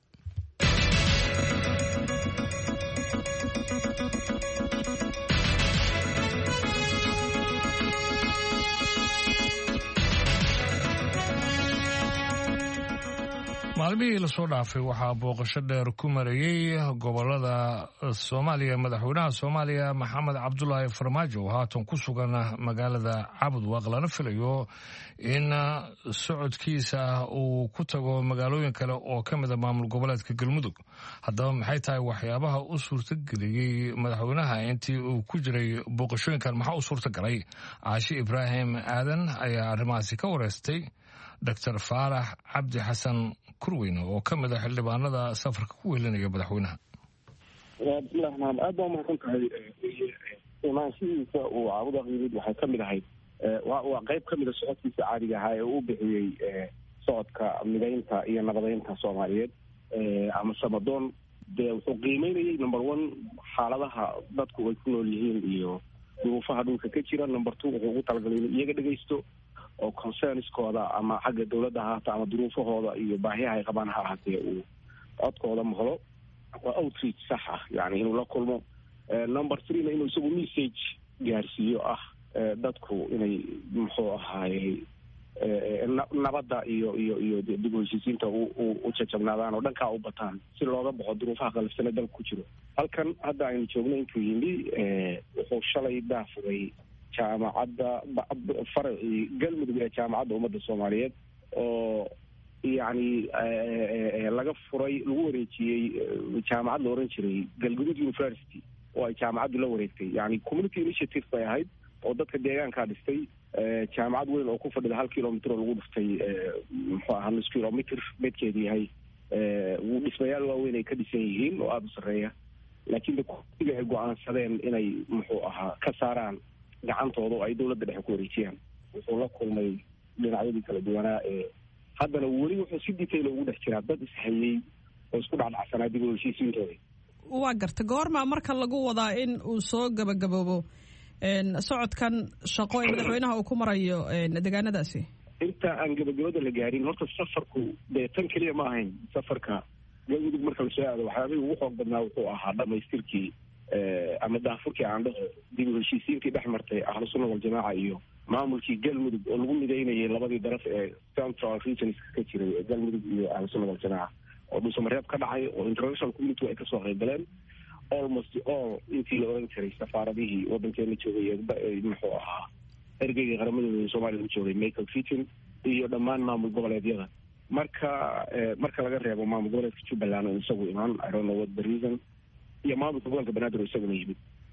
maalmihii la soo dhaafay waxaa booqasho dheer ku marayay gobolada Soomaaliya madaxweynaha Soomaaliya Maxamed Cabdullaahi Farmaajo oo haatan ku sugan magaalada Cabudwaaq lana filayo in socodkiisa uu ku tago magaalooyin kale oo ka mid ah maamul goboleedka Galmudug. haddaba maxay tahay waxyaabaha u suurtageliyay madaxweynaha intii uu ku jiray booqashooyinkan maxaa u suurtagalay? Caashi Ibraahim Aadan ayaa arrimahaasi ka wareystay Dr. Faarax Cabdi Xasan Kurweyne oo ka mid ah xildhibaanada safarka ku weelinaya madaxweynaha. bismillahi rahmaan aad baa mahadsan tahay. imaanshihiisa uu Cabudwaaq yimid waxay ka mid ahayd waa qayb ka mid a socodkiisa caadiga ahaa ee uu bixiyey socodka midaynta iyo nabadeynta Soomaaliyeed ama samadoon. dee wuxuu qiimeynayay number 1 xaaladaha dadku ay ku nool yihiin iyo duruufaha dhulka ka jira. number 2 wuxuu ugu talagalay in iyaga dhegaysto oo concernskooda ama xagga dowladda ahaata ama duruufahooda iyo baahiyaha ay qabaan ha ahaatee uu codkooda maqlo. waa outreach sax ah, yani inuu la kulmo. number 3 inuu isagu message gaarsiiyo ah dadku inay muxuu ahaayey nabadda iyo dib u heshiisiinta u jajabnaadaan oo dhankaa u bataan si looga baxo duruufaha qalafsane dalka ku jiro. halkan hadda aynu joogno intuu yimi wuxuu shalay daafuray jaamacadda farci Galmudug ee jaamacadda ummadda Soomaaliyeed oo yani laga wareejiyey jaamacad la oran jiray Galmudug University oo ay jaamacaddu la wareegtay. yani community initiative bay ahayd oo dadka deegaanka dhistay. jaamacad weyn oo ku fadhida 1 kilomitir oo lagu dhiftay muxuu ahaa 1 kilomitir midkeedu yahay. dhismayaal waaweyn ay ka dhisan yihiin oo aada u sarreeya, laakiin dadka ay go'aansadeen inay muxuu ahaa ka saaraan gacantooda oo ay dowladda dhexe ku wareejiyaan. wuxuu la kulmay dhinacyadii kala duwanaa haddana weli wuxuu si detail ugu dhex jiraa dad ishayey oo isku dhacdhacsanaa dib u heshiisiintooda. waa garta goorma marka lagu wadaa in uu soo gabagaboobo socodkan shaqo ee madaxweynaha uu ku marayo deegaanadaasi? inta aan gabagabada la gaarin horta safarku dee tan keliya ma ahayn. safarka Galmudug marka lasoo aado waxyaabihii ugu xoog badnaa wuxuu ahaa dhamaystirkii ama daafurkii aan dhaho dib u heshiisiintii dhex martay ahlu sunna wal jamaaca iyo maamulkii Galmudug oo lagu midaynayay labadii daraf ee central regions ka jiray ee Galmudug iyo ahlu sunna wal jamaaca oo dhuusamareeb ka dhacay oo international community ay kasoo qayb galeen. almost all intii la oran jiray safaaradihii waddankeena joogay muxuu ahaa ergeyga qaramada Soomaaliya u joogay Michael Fitton iyo dhammaan maamul goboleedyada. marka laga reebo maamul goboleedka Jubbaland oo isagu imaan I don't know what the reason iyo maamulka gobolka Banaadir oo isaguna yimid.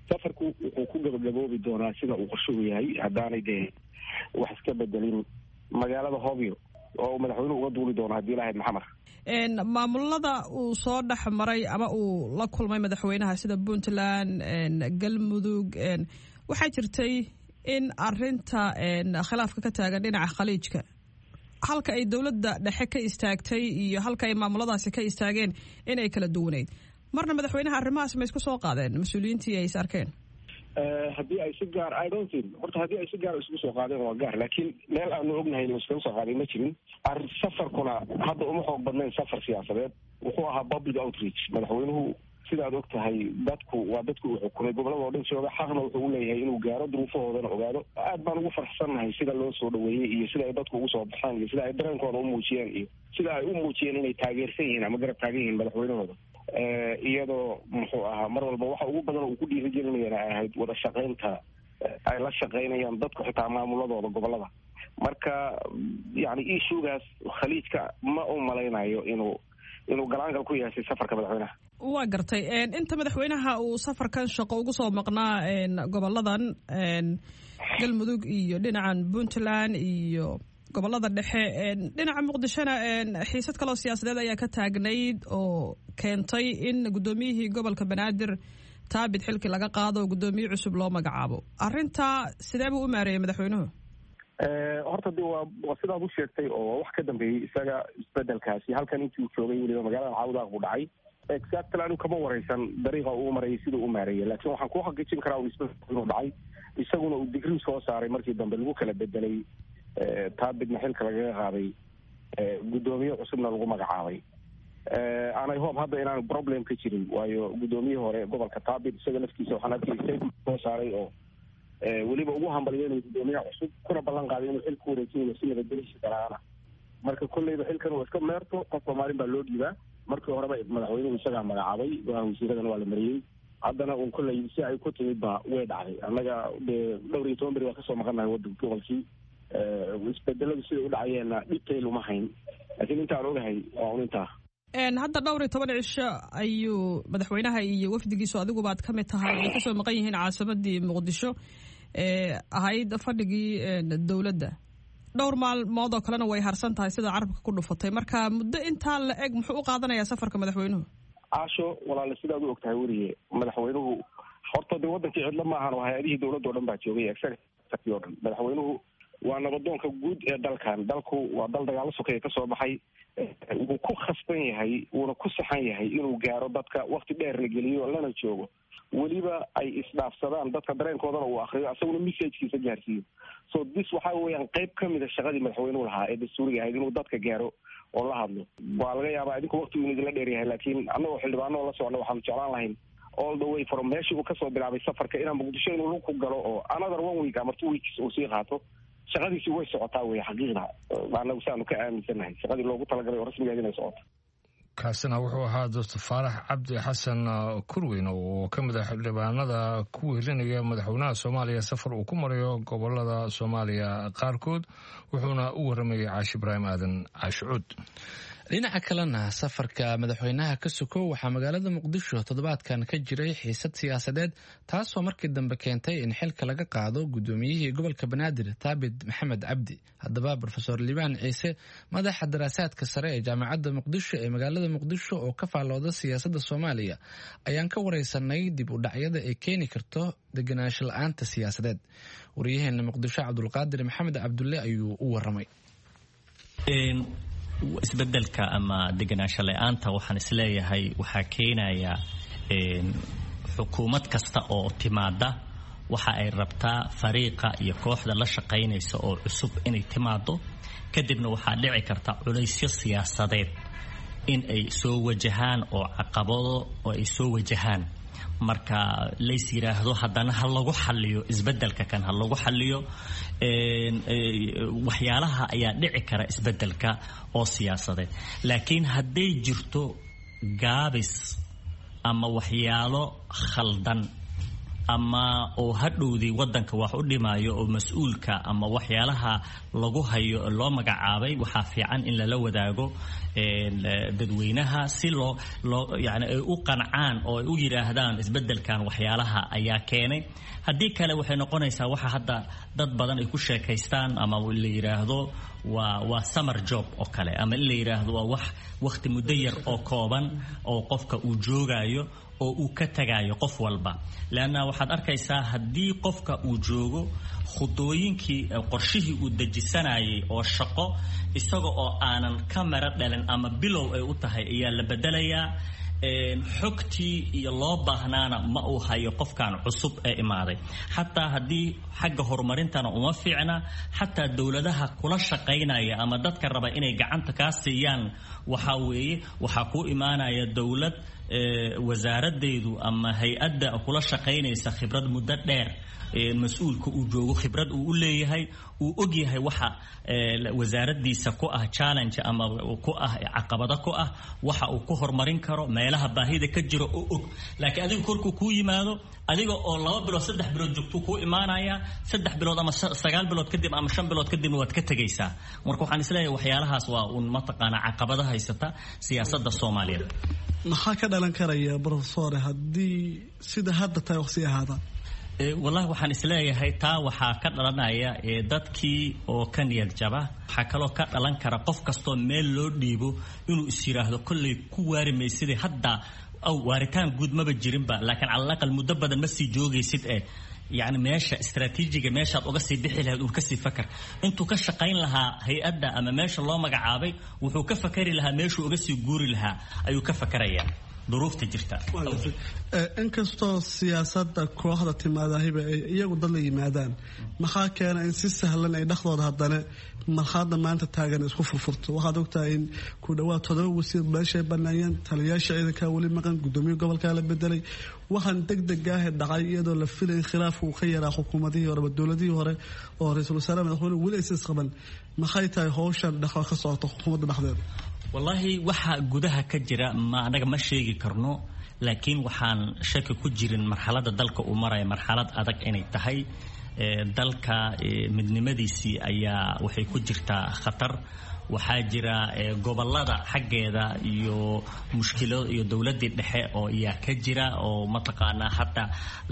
safarku wuxuu ku gabagaboobi doonaa sida uu qorshuhu yahay haddaanay dee wax iska bedelin magaalada Hobyo oo madaxweynuhu uga duuli doono haddii lahayd maxamar maamulada uu soo dhex maray ama uu la kulmay madaxweynaha sida Puntland Galmudug waxaa jirtay in arinta khilaafka ka taagan dhinaca khaliijka halka ay dowladda dhexe ka istaagtay iyo halka ay maamuladaasi ka istaageen inay kala duwaneyd marna madaxweynaha arrimahaas ma isku soo qaadeen mas'uuliyiintii ay is arkeen haddii ay si gaar I don't think horta haddii ay si gaar isku soo qaadeen waa gaar laakiin meel aanu ognahay inuu isku soo qaaday ma jirin safarkuna hadda uma xoog badnayn safar siyaasadeed wuxuu ahaa public outreach madaxweynuhu sidaad og tahay dadku waa dadku uu xukumay gobolada oo dhan jooga xaqna wuxuu u leeyahay inuu gaaro duruufahoodana ogaado aad baan ugu farxsannahay sida loo soo dhaweeyey iyo sida ay dadku ugu soo baxaan iyo sida ay dareenkooda u muujiyeen iyo sida ay u muujiyeen inay taageersan yihiin ama garab taagan yihiin madaxweynahooda iyadoo muxuu ahaa mar walba waxa ugu badan uu ku dhiirigelinayana ay ahayd wada shaqaynta ay la shaqaynayaan dadku xitaa maamuladooda gobolada marka yani issuegaas khaliijka ma u malaynayo inuu galaangal ku yeeshay safarka madaxweynaha waa gartay inta madaxweynaha uu safarkan shaqo ugu soo maqnaa goboladan galmudug iyo dhinacan Puntland iyo gobolada dhexe dhinaca muqdishona xiisad kaloo siyaasadeed ayaa ka taagnayd oo keentay in gudoomiyihii gobolka banaadir taabid xilkii laga qaado gudoomiye cusub loo magacaabo arinta sidee buu u maareeyay madaxweynuhu horta de waa sidaad u sheegtay oo wax ka dambeeyey isaga isbedelkaasi halkan intii uu joogay weliba magaalada cawdaaq buu dhacay exactly anigu kama wareysan dariiqa uu marayay siduu u maareeyay laakiin waxaan ku xaqiijin karaa inuu dhacay isaguna uu digrii soo saaray markii dambe lagu kala bedelay taabidna xilka lagaga qaaday gudoomiye cusubna lagu magacaabay aanay hoob hadda inaan problem ka jirin waayo gudoomiyihii hore gobolka taabid isaga laftiisa waxaan arkay soo saaray oo weliba ugu hambalyeynay gudoomiyaha cusub kuna ballan qaaday inuu xilka wareejinayo si nabadgelishi galaana marka kolleyba xilkan waa iska meerto qofka maalin baa loo dhiibaa markii horeba madaxweynuhu isagaa magacaabay golaha wasiiradana waa la mariyey haddana uun kolley si ay ku timid ba way dhacday annaga dee 12 beri waa kasoo maqannahay wadanka gobolkii isbedeladu siday u dhacayeenna dhibtay luma hayn laakiin intaan ogahay waa un intaa hadda 12 cisho ayuu madaxweynaha iyo wafdigiisu adigubaad ka mid tahay ay kasoo maqan yihiin caasimadii muqdisho ahayd fadhigii dowladda dhowr maalmood oo kalena way harsan tahay sida carabka ku dhufatay marka muddo intaa la eg muxuu u qaadanayaa safarka madaxweynuhu caasho walaale sidaad u ogtahay weliye madaxweynuhu horta dee wadankii cidlo maahan oo hay-adihii dowladda o dhan baa joogay executive o dhan madaxweynuhu waa nabadoonka guud ee dalkan dalku waa dal dagaalo sokeeye kasoo baxay wuu ku khasban yahay wuuna ku saxan yahay inuu gaaro dadka wakti dheer la geliyo lana joogo weliba ay isdhaafsadaan dadka dareenkoodana uu akriyo asaguna messagekiisa gaarsiiyo so this waxaa weeyaan qayb ka mida shaqadii madaxweynuhu lahaa ee dastuuriga ahayd inuu dadka gaaro oo la hadlo waa laga yaabaa idinku waktigu idinla dheer yahay laakiin annagoo xildhibaano la socno waxaanu jeclaan lahayn all the way from meeshii uu kasoo bilaabay safarka inaan muqdisho inuu lug ku galo oo another 1 week ama 2 weeks uu sii qaato shaqadiisi way socotaa wey xaqiiqda anagu saanu ka aaminsannahay shaqadii loogu talagalay oo rasmigeed inay socoto kaasina wuxuu ahaa doctor faarax cabdi xasan kurweyn oo ka mid ah xildhibaanada ku wehelinaya madaxweynaha soomaaliya safar uu ku marayo gobolada soomaaliya qaarkood wuxuuna u waramayay caashi ibraahim aadan caashicuud dhinaca kalena safarka madaxweynaha ka sokow waxaa magaalada muqdisho toddobaadkan ka jiray xiisad siyaasadeed taasoo markii dambe keentay in xilka laga qaado gudoomiyihii gobolka banaadir taabid maxamed cabdi haddaba rofesor liibaan ciise madaxa daraasaadka sare ee jaamacadda muqdisho ee magaalada muqdisho oo ka faallooda siyaasadda soomaaliya ayaan ka wareysanay dib u dhacyada ay keeni karto deganaansho la-aanta siyaasadeed wariyaheena muqdisho cabdulqaadir maxamed cabdulle ayuu u waramay isbedelka ama deganaansho la-aanta waxaan isleeyahay waxaa keenaya xukuumad kasta oo timaada waxa ay rabtaa fariiqa iyo kooxda la shaqaynaysa oo cusub inay timaado kadibna waxaa dhici karta culaysyo siyaasadeed in ay soo wajahaan oo caqabado oo ay soo wajahaan marka lays yiraahdo haddana ha lagu xalliyo isbedelka kan ha lagu xalliyo waxyaalaha ayaa dhici kara isbedelka oo siyaasadeed laakiin hadday jirto gaabis ama waxyaalo khaldan ama oo hadhowdii wadanka wax u dhimaayo oo mas-uulka ama waxyaalaha lagu hayo loo magacaabay waxaa fiican in lala wadaago dadweynaha si loo yani ay u qancaan oo ay u yiraahdaan isbedelkan waxyaalaha ayaa keenay haddii kale waxay noqonaysaa waxa hadda dad badan ay ku sheekaystaan ama la yiraahdo waa summer job oo kale ama in la yiraahdo waa wax waqti muddo yar oo kooban oo qofka uu joogayo oo uu ka tagayo qof walba laana waxaad arkaysaa haddii qofka uu joogo khudooyinkii qorshihii uu dejisanayay oo shaqo isaga oo aanan ka mara dhalin ama bilow ay u tahay ayaa la bedelayaa xogtii iyo loo baahnaana ma uu hayo qofkan cusub ee imaaday xataa haddii xagga horumarintana uma fiicna xataa dowladaha kula shaqaynaya ama dadka raba inay gacanta kaa siiyaan waxa weeye waxaa ku imaanaya dowlad wasaaraddeedu ama hay-adda kula shaqaynaysa khibrad muddo dheer mas-uulka uu joogo khibrad uu u leeyahay uu og yahay waxa wasaaraddiisa ku ah challenge ama ku ah caqabada ku ah waxa uu ku horumarin karo meelaha baahida ka jiro oo og laakiin adiga korkuu kuu yimaado adiga oo 2 bilood 3 bilood joogto kuu imaanaya 3 bilood ama 9 bilood kadib ama 5 bilood kadib waad ka tagaysaa marka waxaan isleeyahay waxyaalahaas waa un mataqaana caqabada haysata siyaasadda Soomaaliyeed maxaa ka dhalan karaya professor haddii sida hadda tahay waqti ahaada والله waxaan isleeyahay taa waxaa ka dhalanaya dadkii oo ka niyad jaba waxa kale oo ka dhalan kara qof kasto meel loo dhiibo inuu is yiraahdo kulli ku waarimaysid hadda aw waaritaan guud ma jirin ba laakiin على الأقل muddo badan ma sii joogaysid يعني meesha istaraatiijiga meeshaad uga sii bixi lahayd uu ka sii fakar intuu ka shaqayn lahaa hay-adda ama meesha loo magacaabay wuxuu ka fakari lahaa meeshuu uga sii guuri lahaa ayuu ka fakarayaa duruufta jirta inkastoo siyaasadda kooxda timaadahiba ay iyagu dad la yimaadaan maxaa keena in si sahlan ay dhexdooda haddana marxaladda maanta taagan isku furfurto waxaad ogtahay in ku dhawaad 7 wasiir meeshay bannaayeen taliyayaasha ciidankaa weli maqan gudoomiye gobolkaa la bedelay waxaan degdeg ah dhacay iyadoo la filay khilaafku uu ka yaraa xukuumadihii hore dowladihii hore oo ra'iisul wasaare madaxweyne weli aysan qaban maxay tahay hawshan dhexda ka socota xukuumadda dhexdeeda والله waxa gudaha ka jira ma anaga ma sheegi karno laakiin waxaan shaki ku jirin marxaladda dalka uu maray marxalad adag inay tahay dalka midnimadiisii ayaa waxay ku jirtaa khatar waxaa jira gobolada xaggeeda iyo mushkilado iyo dawladii dhexe oo iyaa ka jira oo mataqaana hatta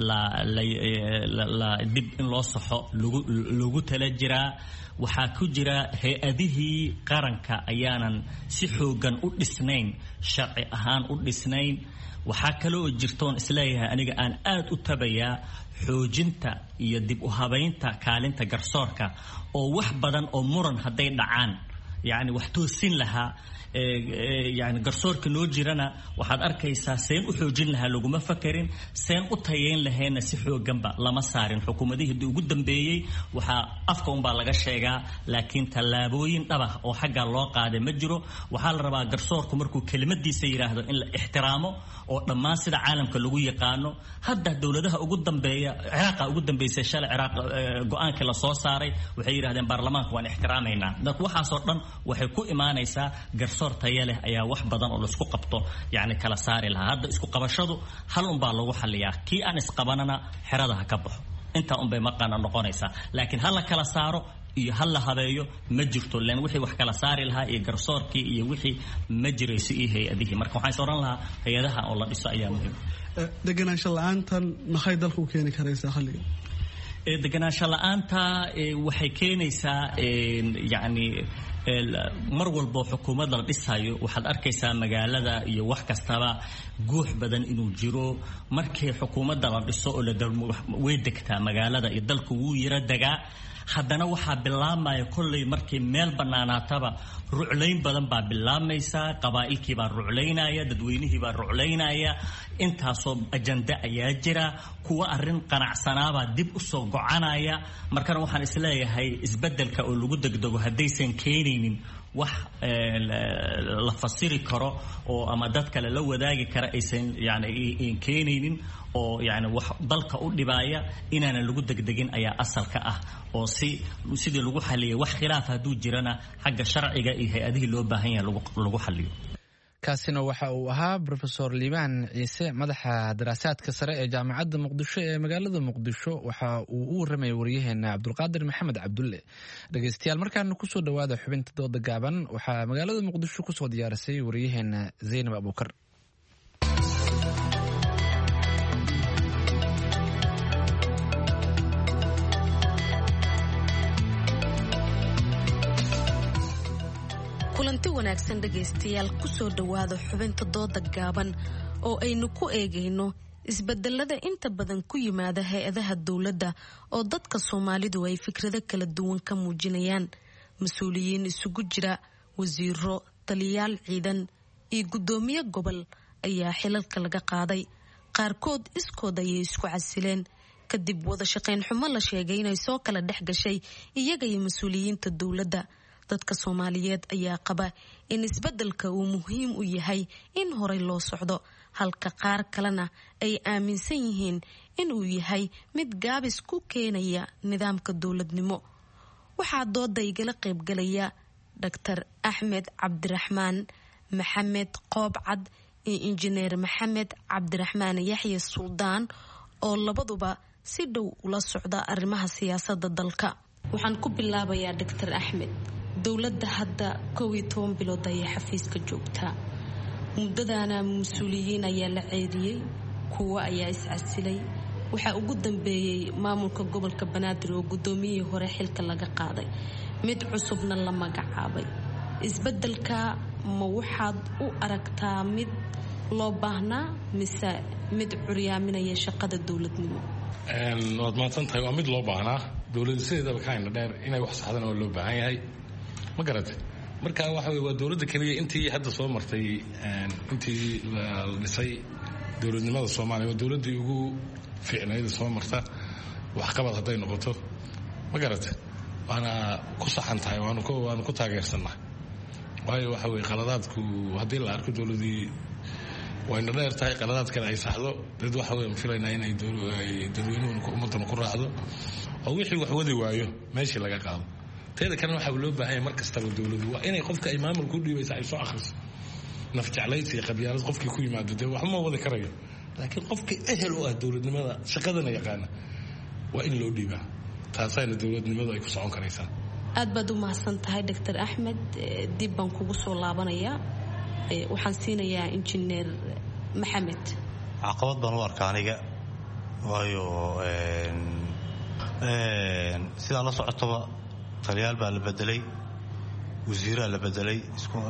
la dib in loo saxo lagu tala jiraa waxaa ku jira hay-adihii qaranka ayaanan si xoogan u dhisnayn sharci ahaan u dhisnayn waxaa kale oo jirtoon isleeyahay aniga aan aad u tabayaa xoojinta iyo dib u habaynta kaalinta garsoorka oo wax badan oo muran hadday dhacaan يعني وحتوسين لها يعني قرصورك نوجرنا وحد أركيسا سين وحوجين لها لو ما فكرين سين وطيين لهنا سحو جنبا لما صارين حكومة دي هدو قدام بيجي وحا أفكم بالغ الشيء لكن تلابوين طبعا وحق الله قاعد مجرو وحال ربا قرصورك مركو كلمة دي سيرة هذا إلا احترامه ولما سيد عالم كلوي يقانو هذا الدولة ده قدام بيجي عراق قدام بيجي سشال عراق قوان كلا صوصاري وحير هذا برلمان وان احترامينا ده وحا صورنا waxay ku imaanaysaa garsoor tayo leh ayaa wax badan oo la isku qabto yaani kala saari lahaa hadda isku qabashadu hal un baa lagu xaliyaa kii aan isqabanana xirada ha ka baxo inta un bay maqana noqonaysaa laakiin hal la kala saaro iyo hal la habeeyo ma jirto leen wixii wax kala saari lahaa iyo garsoorkii iyo wixii ma jirayso iyo hay-adihi marka waxaan sooran lahaa hay-adaha oo la dhiso ayaa muhiim deganaansho la'aantan maxay dalku u keeni karaysaa xalliga deganaansho la'aanta waxay keenaysaa yani mar walba xukuumadda la dhisayo waxaad arkaysaa magaalada iyo wax kastaba guux badan inuu jiro markii xukuumadda la dhiso oo la way degtaa magaalada iyo dalku wuu yara degaa haddana waxaa bilaabmaya kolley markii meel bannaanaataba ruclayn badan baa bilaabaysa qabaa'ilkii baa ruclaynaya dadweynihii baa ruclaynaya intaasoo ajanda ayaa jira kuwa arrin qanacsanaabaa dib u soo gocanaya markana waxaan isleeyahay isbeddelka oo lagu degdego haddaysan keenaynin wax la fasiri karo oo ama dad kale la wadaagi kara aysan yani keenaynin oo yani wax dalka u dhibaya inaana lagu degdegin ayaa asalka ah oo sidii lagu xaliyay wax khilaaf hadduu jirana xagga sharciga iyo hay-adihii loo baahan yahay lagu xaliyo kaasina waxa uu ahaa Professor Liibaan Ciise madaxa daraasaadka sare ee jaamacadda Muqdisho ee magaalada Muqdisho waxa uu u warramay wariyaheena Cabdulqaadir Maxamed Cabdulle. Dhageystayaal markaana ku soo dhawaada xubinta dooda gaaban waxaa magaalada Muqdisho ku soo diyaarisay wariyaheena Zainab Abuukar. kulanti wanaagsan dhageystayaal ku soo dhawaada xubinta dooda gaaban oo aynu ku eegayno isbedelada inta badan ku yimaada hay-adaha dowladda oo dadka Soomaalidu ay fikrado kala duwan ka muujinayaan. Mas'uuliyiin isugu jira wasiiro, taliyaal ciidan iyo gudoomiye gobol ayaa xilalka laga qaaday. Qaarkood iskood ayay isku casileen kadib wada shaqayn xumo la sheegay inay soo kala dhex gashay iyaga iyo mas'uuliyiinta dowladda. Dadka Soomaaliyeed ayaa qaba in isbedelka uu muhiim u yahay in horey loo socdo, halka qaar kalena ay aaminsan yihiin in uu yahay mid gaabis ku keenaya nidaamka dowladnimo. Waxaa dooda igala qaybgalaya Dr. Axmed Cabdiraxmaan Maxamed Qoobcad iyo Injineer Maxamed Cabdiraxmaan Yaxye Suldaan oo labaduba si dhow ula socda arrimaha siyaasadda dalka. Waxaan ku bilaabayaa Dr. Axmed. dowladda hadda 12 bilood ayay xafiiska joogtaa. muddadaana mas'uuliyiin ayaa la ceediyay, kuwa ayaa iscasilay. waxaa ugu dambeeyay maamulka gobolka Banaadir oo gudoomiyihii hore xilka laga qaaday, mid cusubna la magacaabay. isbedelka ma waxaad u aragtaa mid loo baahnaa mise mid curyaaminaya shaqada dowladnimo? waad maadsantahay, waa mid loo baahnaa. dowladda sideedaba ka hayna dheer inay wax saxdana oo loo baahan yahay, ma garatay? marka waxa weeye waa dowladda kaliya intii hadda soo martay, intii la dhisay dowladnimada Soomaaliya waa dowladdii ugu fiicnayd soo marta waxqabad hadday noqoto, ma garatay? waana ku saxan tahay, waana ku taageersannahay. waayo waxa weeye qaladaadku haddii la arko dowladdii wayna dheer tahay, qaladaadkana ay saxdo, dad waxa weeye filaynaa inay dadweynuhu ummadana ku raacdo oo wixii wax wadi waayo meeshii laga qaado. teeda kalena waxaa loo baahan yahay mar kastaba dowladdu waa inay qofka ay maamul ku dhiibaysa ay soo akhriso. naf jeclaysi iyo qabyaalad qofkii ku yimaado dee wax ma wadi karayo, laakiin qofkii ehel u ah dowladnimada shaqadana yaqaana waa in loo dhiibaa. taasayna dowladnimadu ay ku socon karaysaa. aad baad u mahadsan tahay Dr. Axmed. dib baan kugu soo laabanayaa. waxaan siinayaa Injineer Maxamed. caqabad baan u arkaa aniga, waayo sidaa la socotoba taliyaal baa la bedelay, wasiiraa la bedelay,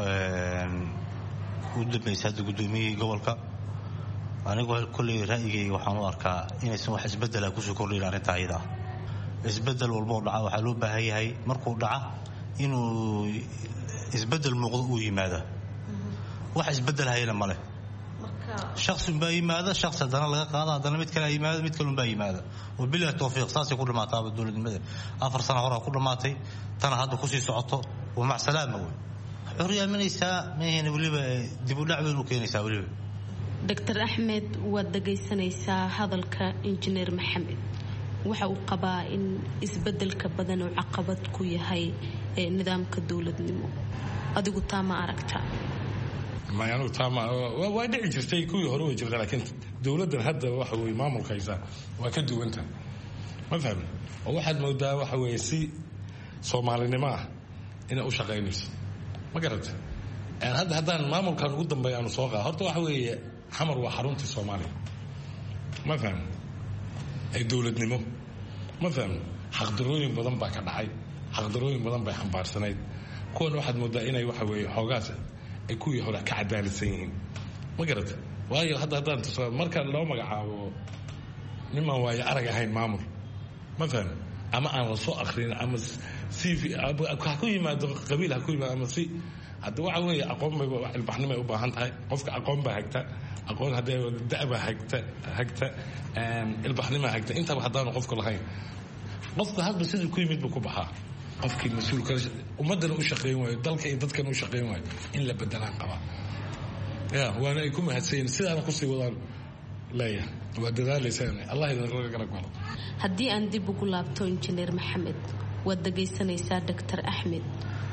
u dambaysa hadda gudoomiyihii gobolka. anigu kolley ra'yigayga waxaan u arkaa inaysan wax isbedela kusoo kordhayn arrinta ayada. isbedel walba oo dhaca waxaa loo baahan yahay markuu dhaca inuu isbedel muuqdo uu yimaada. wax isbedel hayana ma leh. shakhsi baa yimaada, shakhsi haddana laga qaada, haddana mid kale yimaada, mid kale baa yimaada. wabillahi tawfiiq. saasay ku dhammaataaba dowladnimada. 4 sano hore ku dhammaatay, tana hadda kusii socoto waa mac salaama wey. curyaaminaysaa meehena weliba dib u dhac weyn u keenaysaa weliba. Dr. Axmed, waad dhagaysanaysaa hadalka Injineer Maxamed. waxa uu qabaa in isbedelka badan uu caqabad ku yahay nidaamka dowladnimo. adigu taa ma aragtaa? anigu taa waa dhici jirtay, kuwii hore way jirtay, laakiin dowladdan hadda waxa weeye maamulkaysa waa ka duwanta, ma fahmi? oo waxaad moodaa waxa weeye si soomaalinimo ah inay u shaqaynayso, ma garata? hadda haddaan maamulkan ugu dambeeya aanu soo qaado, horta waxa weeye xamar waa xaruntii Soomaaliya, ma fahmi? ay dowladnimo, ma fahmi? xaqdarooyin badan baa ka dhacay, xaqdarooyin badan bay xambaarsanayd. kuwan waxaad moodaa inay waxa weeye xoogaas ay kuwii hore ka cadaaladsan yihiin, ma garata? waayo haddaan marka loo magacaabo nimaan waayo arag ahayn maamul, ma fahmi? ama aan la soo akrin, ama ha ku yimaado qabiil, ha ku yimaado ama si hadda waxa weeye aqoon bay ilbaxnimo ay u baahan tahay. qofka aqoon baa hagta, aqoon haddee da'baa hagta ilbaxnima hagta. intaba haddaanu qofku lahayn, qofku hadba siduu ku yimid buu ku baxaa. qofkii mas-uulka ummadana u shaqayn waayo, dalka iyo dadkana u shaqayn waayo, in la bedelaan qabaa. waana ay ku mahadsanyiin, sidaana kusii wadaan leeyahay. waa dadaalaysaa, allah idinla garab galo. haddii aan dib ugu laabto Injineer Maxamed, waad dhagaysanaysaa Dr. Axmed.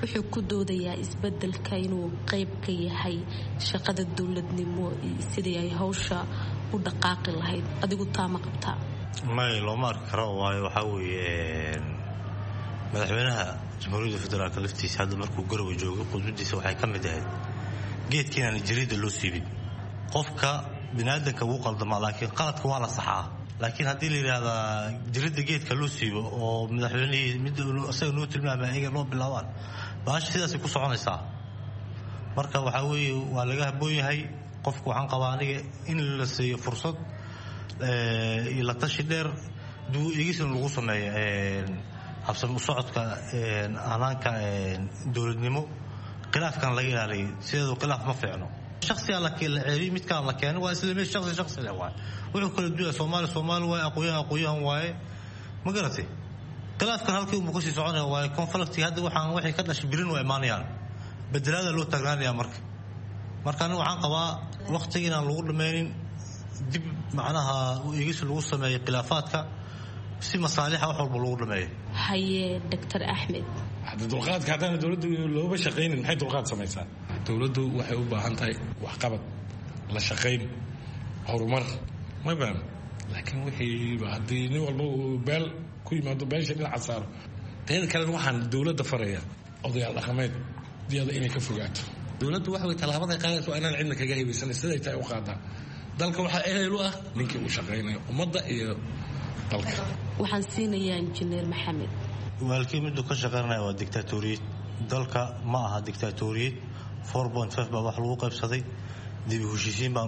wuxuu ku doodayaa isbedelka inuu qayb ka yahay shaqada dowladnimo iyo sidii ay hawsha u dhaqaaqi lahayd. adigu taa ma qabtaa? may looma arki karo, waayo waxaa weeye madaxweynaha jamhuuriyadda federaalka laftiisa hadda markuu garowe joogay khudbadiisa waxay ka mid ahayd geedka inaan jariida loo siibin. qofka biniaadanka wuu qaldamaa, laakiin qaladka waa la saxaa. laakiin haddii la yidhaahdaa jariida geedka loo siibo oo madaxweynihii mid isaga noo tilmaamay ayaga loo bilaabaan, baasha sidaasay ku soconaysaa. marka waxaa weeye waa laga habboon yahay qofku. waxaan qabaa aniga in la siiyo fursad iyo la tashi dheer duu eegisna lagu sameeyo habsami u socodka hanaanka dowladnimo. khilaafkan laga ilaaliyo, sideedu khilaaf ma fiicno. shaksiga la ceeliyo midkaan la keenay waa isla meel shaksi leh waay. wuxuu kala duwaya Soomaali waaye, aqoon waaye, ma garatay? khilaafkan halkii uu kasii soconaya waaye. conflict hadda waxay ka dhashay birin waa imaanayaan, bedelaada loo taagnaanaya. marka aniga waxaan qabaa waqtiga inaan lagu dhammaynin, dib macnaha eegis lagu sameeyo khilaafaadka si masaalixa wax walba lagu dhameeyo. haye Dr. Axmed, hadda dulqaadka haddana dowladdu looba shaqaynin maxay dulqaad samaysaa? dowladdu waxay u baahan tahay waxqabad, la shaqayn, horumar, ma baan. laakiin wixii haddii nin walba uu beel ku yimaado beesha dhinaca saaro. teeda kalena waxaan dowladda faraya odayaal dhaqameed diyada inay ka fogaato. dowladdu waxa way talaabaday qaadayso waa inaan cidna kaga haybaysan siday tahay u qaadaa. dalka waxaa ehel u ah ninkii uu shaqaynayo ummadda iyo dalka. waxaan siinayaa injineer Maxamed. walkii middu ka shaqaynaya waa dictatoriyad. dalka ma aha dictatoriyad. 4.5 baa wax lagu qaybsaday. dib u heshiisiin baan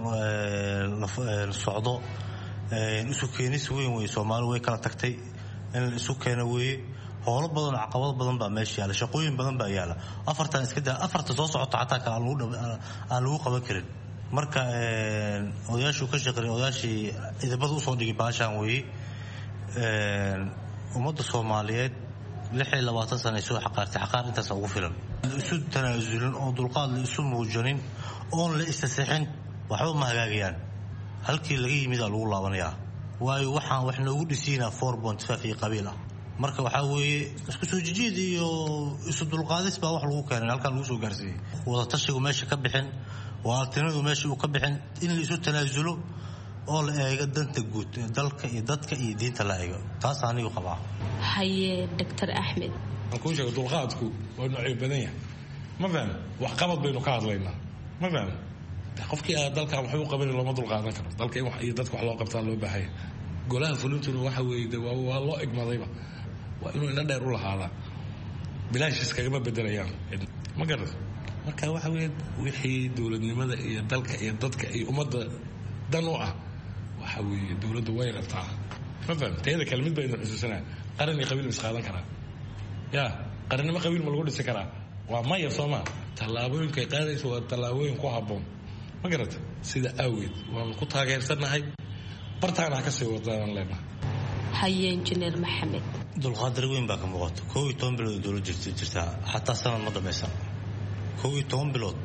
socdo. isu keenis weyn way Soomaali way kala tagtay in la isu keeno weeye. howlo badan oo caqabado badan baa meesha yaala, shaqooyin badan baa yaala. afartan iska daa, afarta soo socota xataa ka aan lagu qaban karin. marka odayaashuu ka shaqeeyay, odayaashii idabada u soo dhigay baashaan weeye. ummadda Soomaaliyeed 26 sano soo xaqaartay, xaqaar intaas ugu filan. isu tanaasulin oo dulqaad la isu muujinin oo la istaseexin waxba ma hagaagayaan. halkii laga yimid lagu laabanayaa, waayo waxaan wax noogu dhisiina 4.5 iyo qabiil ah. marka waxaa weeye isku soo jijiid iyo isu dulqaadis baa wax lagu keenay, halkan lagu soo gaarsiiyey. wada tashigu meesha ka bixin, waaltinadu meesha uu ka bixin, in la isu tanaasulo oo la eego danta guud ee dalka iyo dadka iyo diinta la eego. taas anigu qabaa. haye Dr. Axmed, aan ku sheego dulqaadku waa nooc badan yahay, ma faham. wax qabad baynu ka hadlaynaa, ma faham. qofkii dalkan wax uu qaban looma dulqaadan karo. dalka in wax iyo dadka wax loo qabtaa loo baahan yahay. golaha fulintuna waxa weeye waa loo egmadayba, waa inuu ina dheer u lahaadaa. bilaash iskagama bedelayaan, ma garan. marka waxa weeye wixii dowladnimada iyo dalka iyo dadka iyo ummadda dan u ah waxa weeye dowladdu way rabtaa, ma faham. teeda kale mid baynu xusuusanaa, qaran iyo qabiil is qaadan karaa. yaa qarannimo qabiil ma lagu dhisi karaa? waa maya sooma. tallaabooyinka ay qaadayso waa tallaabooyin ku habboon, ma garata. sida aaweed waanu ku taageersanahay, bartaana ka sii wadaan leenahay. haye injineer Maxamed, dulqaad weyn baa ka muuqata. 12 bilood dowlad jirtaa, xataa sanad ma dhamaysan. 12 bilood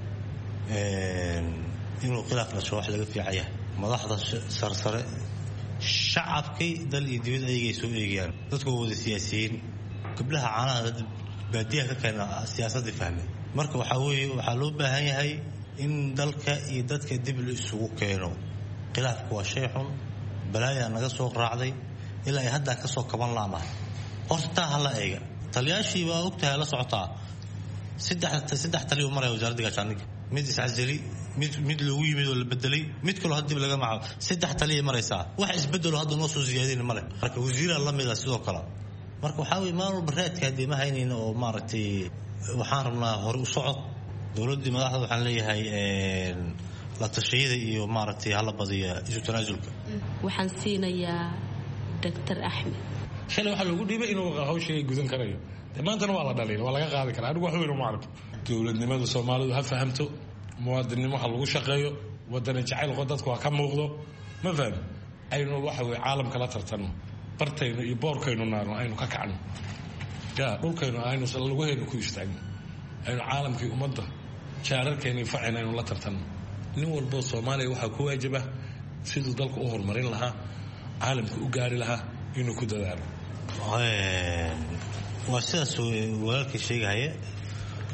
inuu khilaaf dhasho wax laga fiican yahay. madaxda sarsare shacabkii dal iyo dibad ayay soo eegayaan. dadku wada siyaasiyiin, gabdhaha caanaha baadiyaha ka keena siyaasadda fahmay. marka waxaa weeye waxaa loo baahan yahay in dalka iyo dadka dib la isugu keeno. khilaafku waa shay xun, balaaya naga soo raacday ilaa ay hadda ka soo kaban laamahay. horta hala eega taliyaashii baa ogtahay la socotaa. saddex taliyo maray wasaaradda gaashaandhigga, mid iscasili, mid lagu yimid oo la bedelay, mid kaloo hadda laga macaw. 3 taliyo maraysaa, wax isbedelo hadda noo soo ziyaadin male. marka wasiira la mid ah sidoo kale. marka waxaa weeye maal walba raadka hadii ma haynayno oo maaragtay waxaan rabnaa hore u socod. dowladdii madaxda waxaan leeyahay la tashiyada iyo maaragtay hala badiya isu tanaasulka. waxaan siinayaa Dr. Axmed. shalay waxaa lagu dhiibay inuu hawsha gudan karayo, maantana waa la dhaliil, waa laga qaadi karaa. anigu wax weyn uma arko. dowladnimada Soomaalidu ha fahamto, muwaadininnimo ha lagu shaqeeyo, wadani jacaylku dadku ha ka muuqdo, ma faham. aynu waxa weeye caalamka la tartanno, bartaynu iyo boorkaynu naarno, aynu ka kacno. dhulkaynu aynu lagu heeno ku istaagno, aynu caalamkii ummadda jaararkayna facin aynu la tartanno. nin walbo Soomaaliya waxaa ku waajib ah siduu dalku u horumarin lahaa, caalamka u gaari lahaa inuu ku dadaalo. waa sidaas walaalkii sheegaya.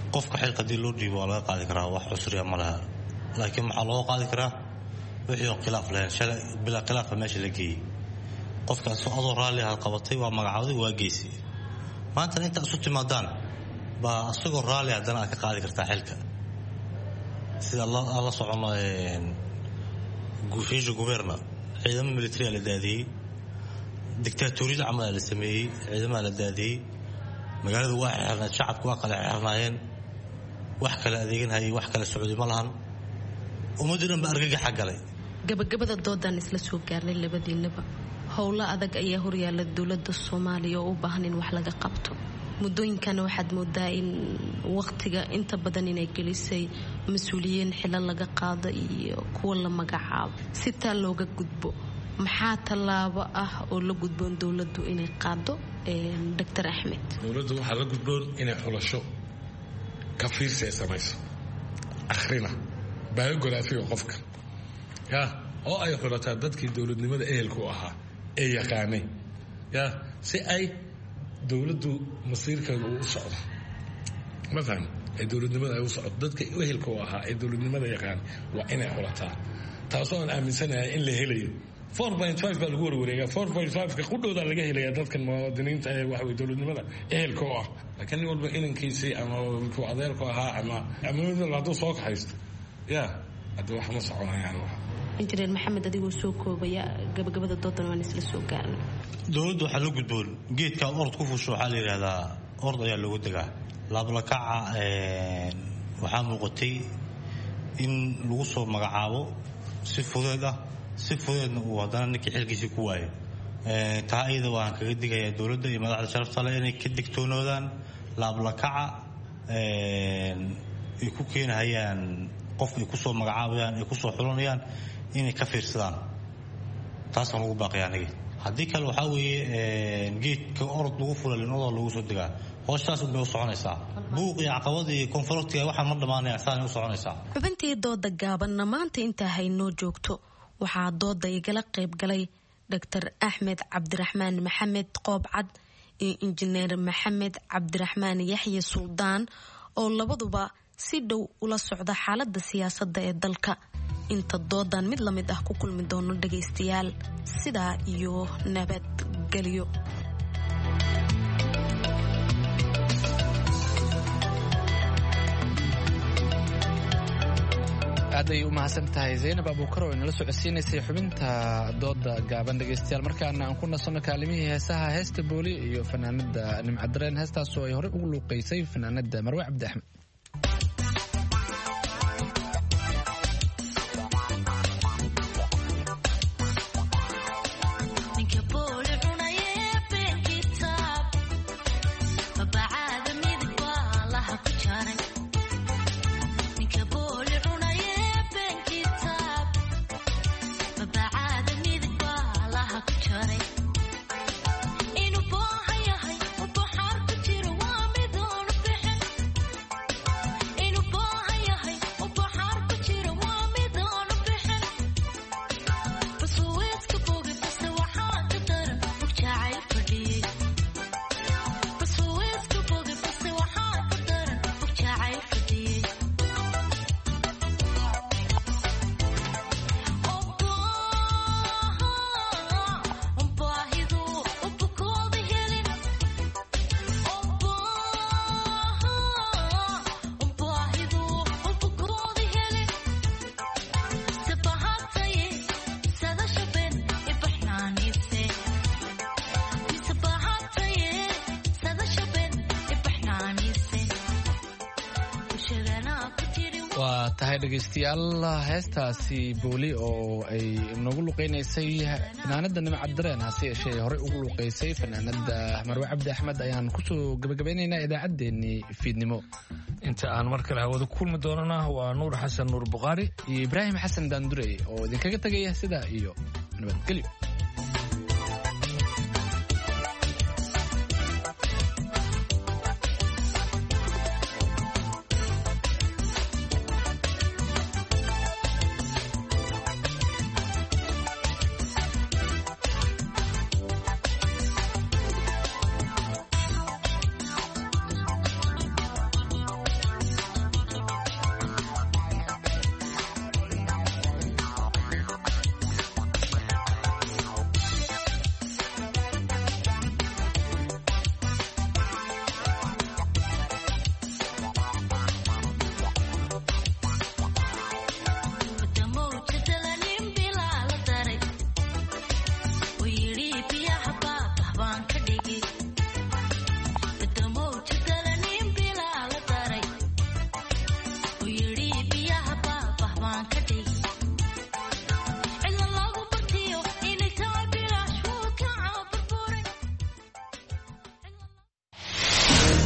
qofka xilka hadii loo dhiibo waa laga qaadi karaa wax cusriya ma laha laakiin maxaa loo qaadi karaa wixii khilaaf lahayn shalay bilaa khilaafa meesha la geeyey qofkaas adoo raalli aad qabatay waa magacawday waa geesi maanta inta isu timaadaan baa asagoo raalli haddana aad ka qaadi kartaa xilka sida la socono guushiisha guberna ciidamo military la daadiyey dictatoriyad camal la sameeyey ciidamada la daadiyey magaalada waa xirnayd shacabku waa kala xirnaayeen wax kala adeeganayay wax kala socday ma lahan ummaddan ba argagax galay gabagabada doodan isla soo gaarnay labadiinaba howlo adag ayaa horyaala dawladda Soomaaliya oo u baahan in wax laga qabto muddooyinkan waxaad moodaa in waqtiga inta badan inay gelisay mas'uuliyiin xilal laga qaado iyo kuwa la magacaabo si taa looga gudbo maxaa tallaabo ah oo la gudboon dawladdu inay qaado Dr. Axmed dawladdu waxa la gudboon inay xulasho ka fiirsi samayso akhrina biography qofka oo ay xulataa dadkii dawladnimada ehelku ahaa ee yaqaanay si ay dawladdu masiirkeedu u socdo مثلا dawladnimada ay u socdo dadka ehelku ahaa ee dawladnimada yaqaan waa inay xulataa taasoo aan aaminsanahay in la helayo 4.5 baa lagu wareegaa 4.5 ka qudhooda laga helayaa dadkan muwaadiniinta ee waxa way dawladnimada ehelku ah laakiin walba inankiisii ama ku adeerku ahaa ama mid la soo kaxaysto hadda wax ma soconayaan injineer maxamed adigoo soo koobaya gabagabada doodan waan isla soo gaarnay dawladdu waxa la gudboon geedka ord ku fusho waxa la yiraahdaa ord ayaa lagu dagaa laablakaca waxaa muuqatay in lagu soo magacaabo si fudeedna uu haddana ninkii xilkiisii ku waayo taa iyada waan kaga digayaa dawladda iyo madaxda sharafta leh inay ka digtoonoodaan laablakaca ay ku keenahayaan qof ay ku soo magacaabayaan ay ku soo xulanayaan inay ka fiirsadaan taasaan ugu baaqaya aniga haddii kale waxaa weeye geedka orod lagu fulalin odoo lagu soo degaa hooshtaas unbay u soconaysaa buuq iyo caqabad iyo konfurtiga waxaan ma dhammaanaya saanay u soconaysaa xubintii dooda gaabanna maanta intaa haynoo joogto waxaa dooda igala qayb galay Dr. Axmed Cabdiraxmaan Maxamed Qoobcad iyo injineer Maxamed Cabdiraxmaan Yaxye Suldaan oo labaduba si dhow ula socda xaaladda siyaasadda ee dalka inta doodan mid la mid ah ku kulmi doono dhagaystayaal sidaa iyo nabadgelyo aday u mahadsantahay Zainab Abuukar oo inala socodsiinaysay xubinta dooda gaaban dhagaystayaal markaana aan ku nasano kaalimihii heesaha heesta booli iyo fanaanada nimcadareen heestaas oo ay hore ugu luuqaysay fanaanada Marwe Cabdi Axmed waa tahay dhagaystayaal heestaasi booli oo ay nagu luqeynaysay fanaanada nimcadareen hase yeeshee horey ugu luqeysay fanaanada Marwe Cabdi Axmed ayaan kusoo gabagabeynaynaa idaacaddeenii fiidnimo inta aan mar kale hawada kulmi doonana waa Nuur Xasan Nuur Buqaari iyo Ibraahim Xasan Daandurey oo idinkaga tagaya sidaa iyo nabadgelyo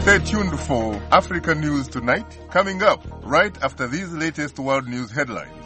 Stay tuned for Africa News Tonight, coming up right after these latest world news headlines.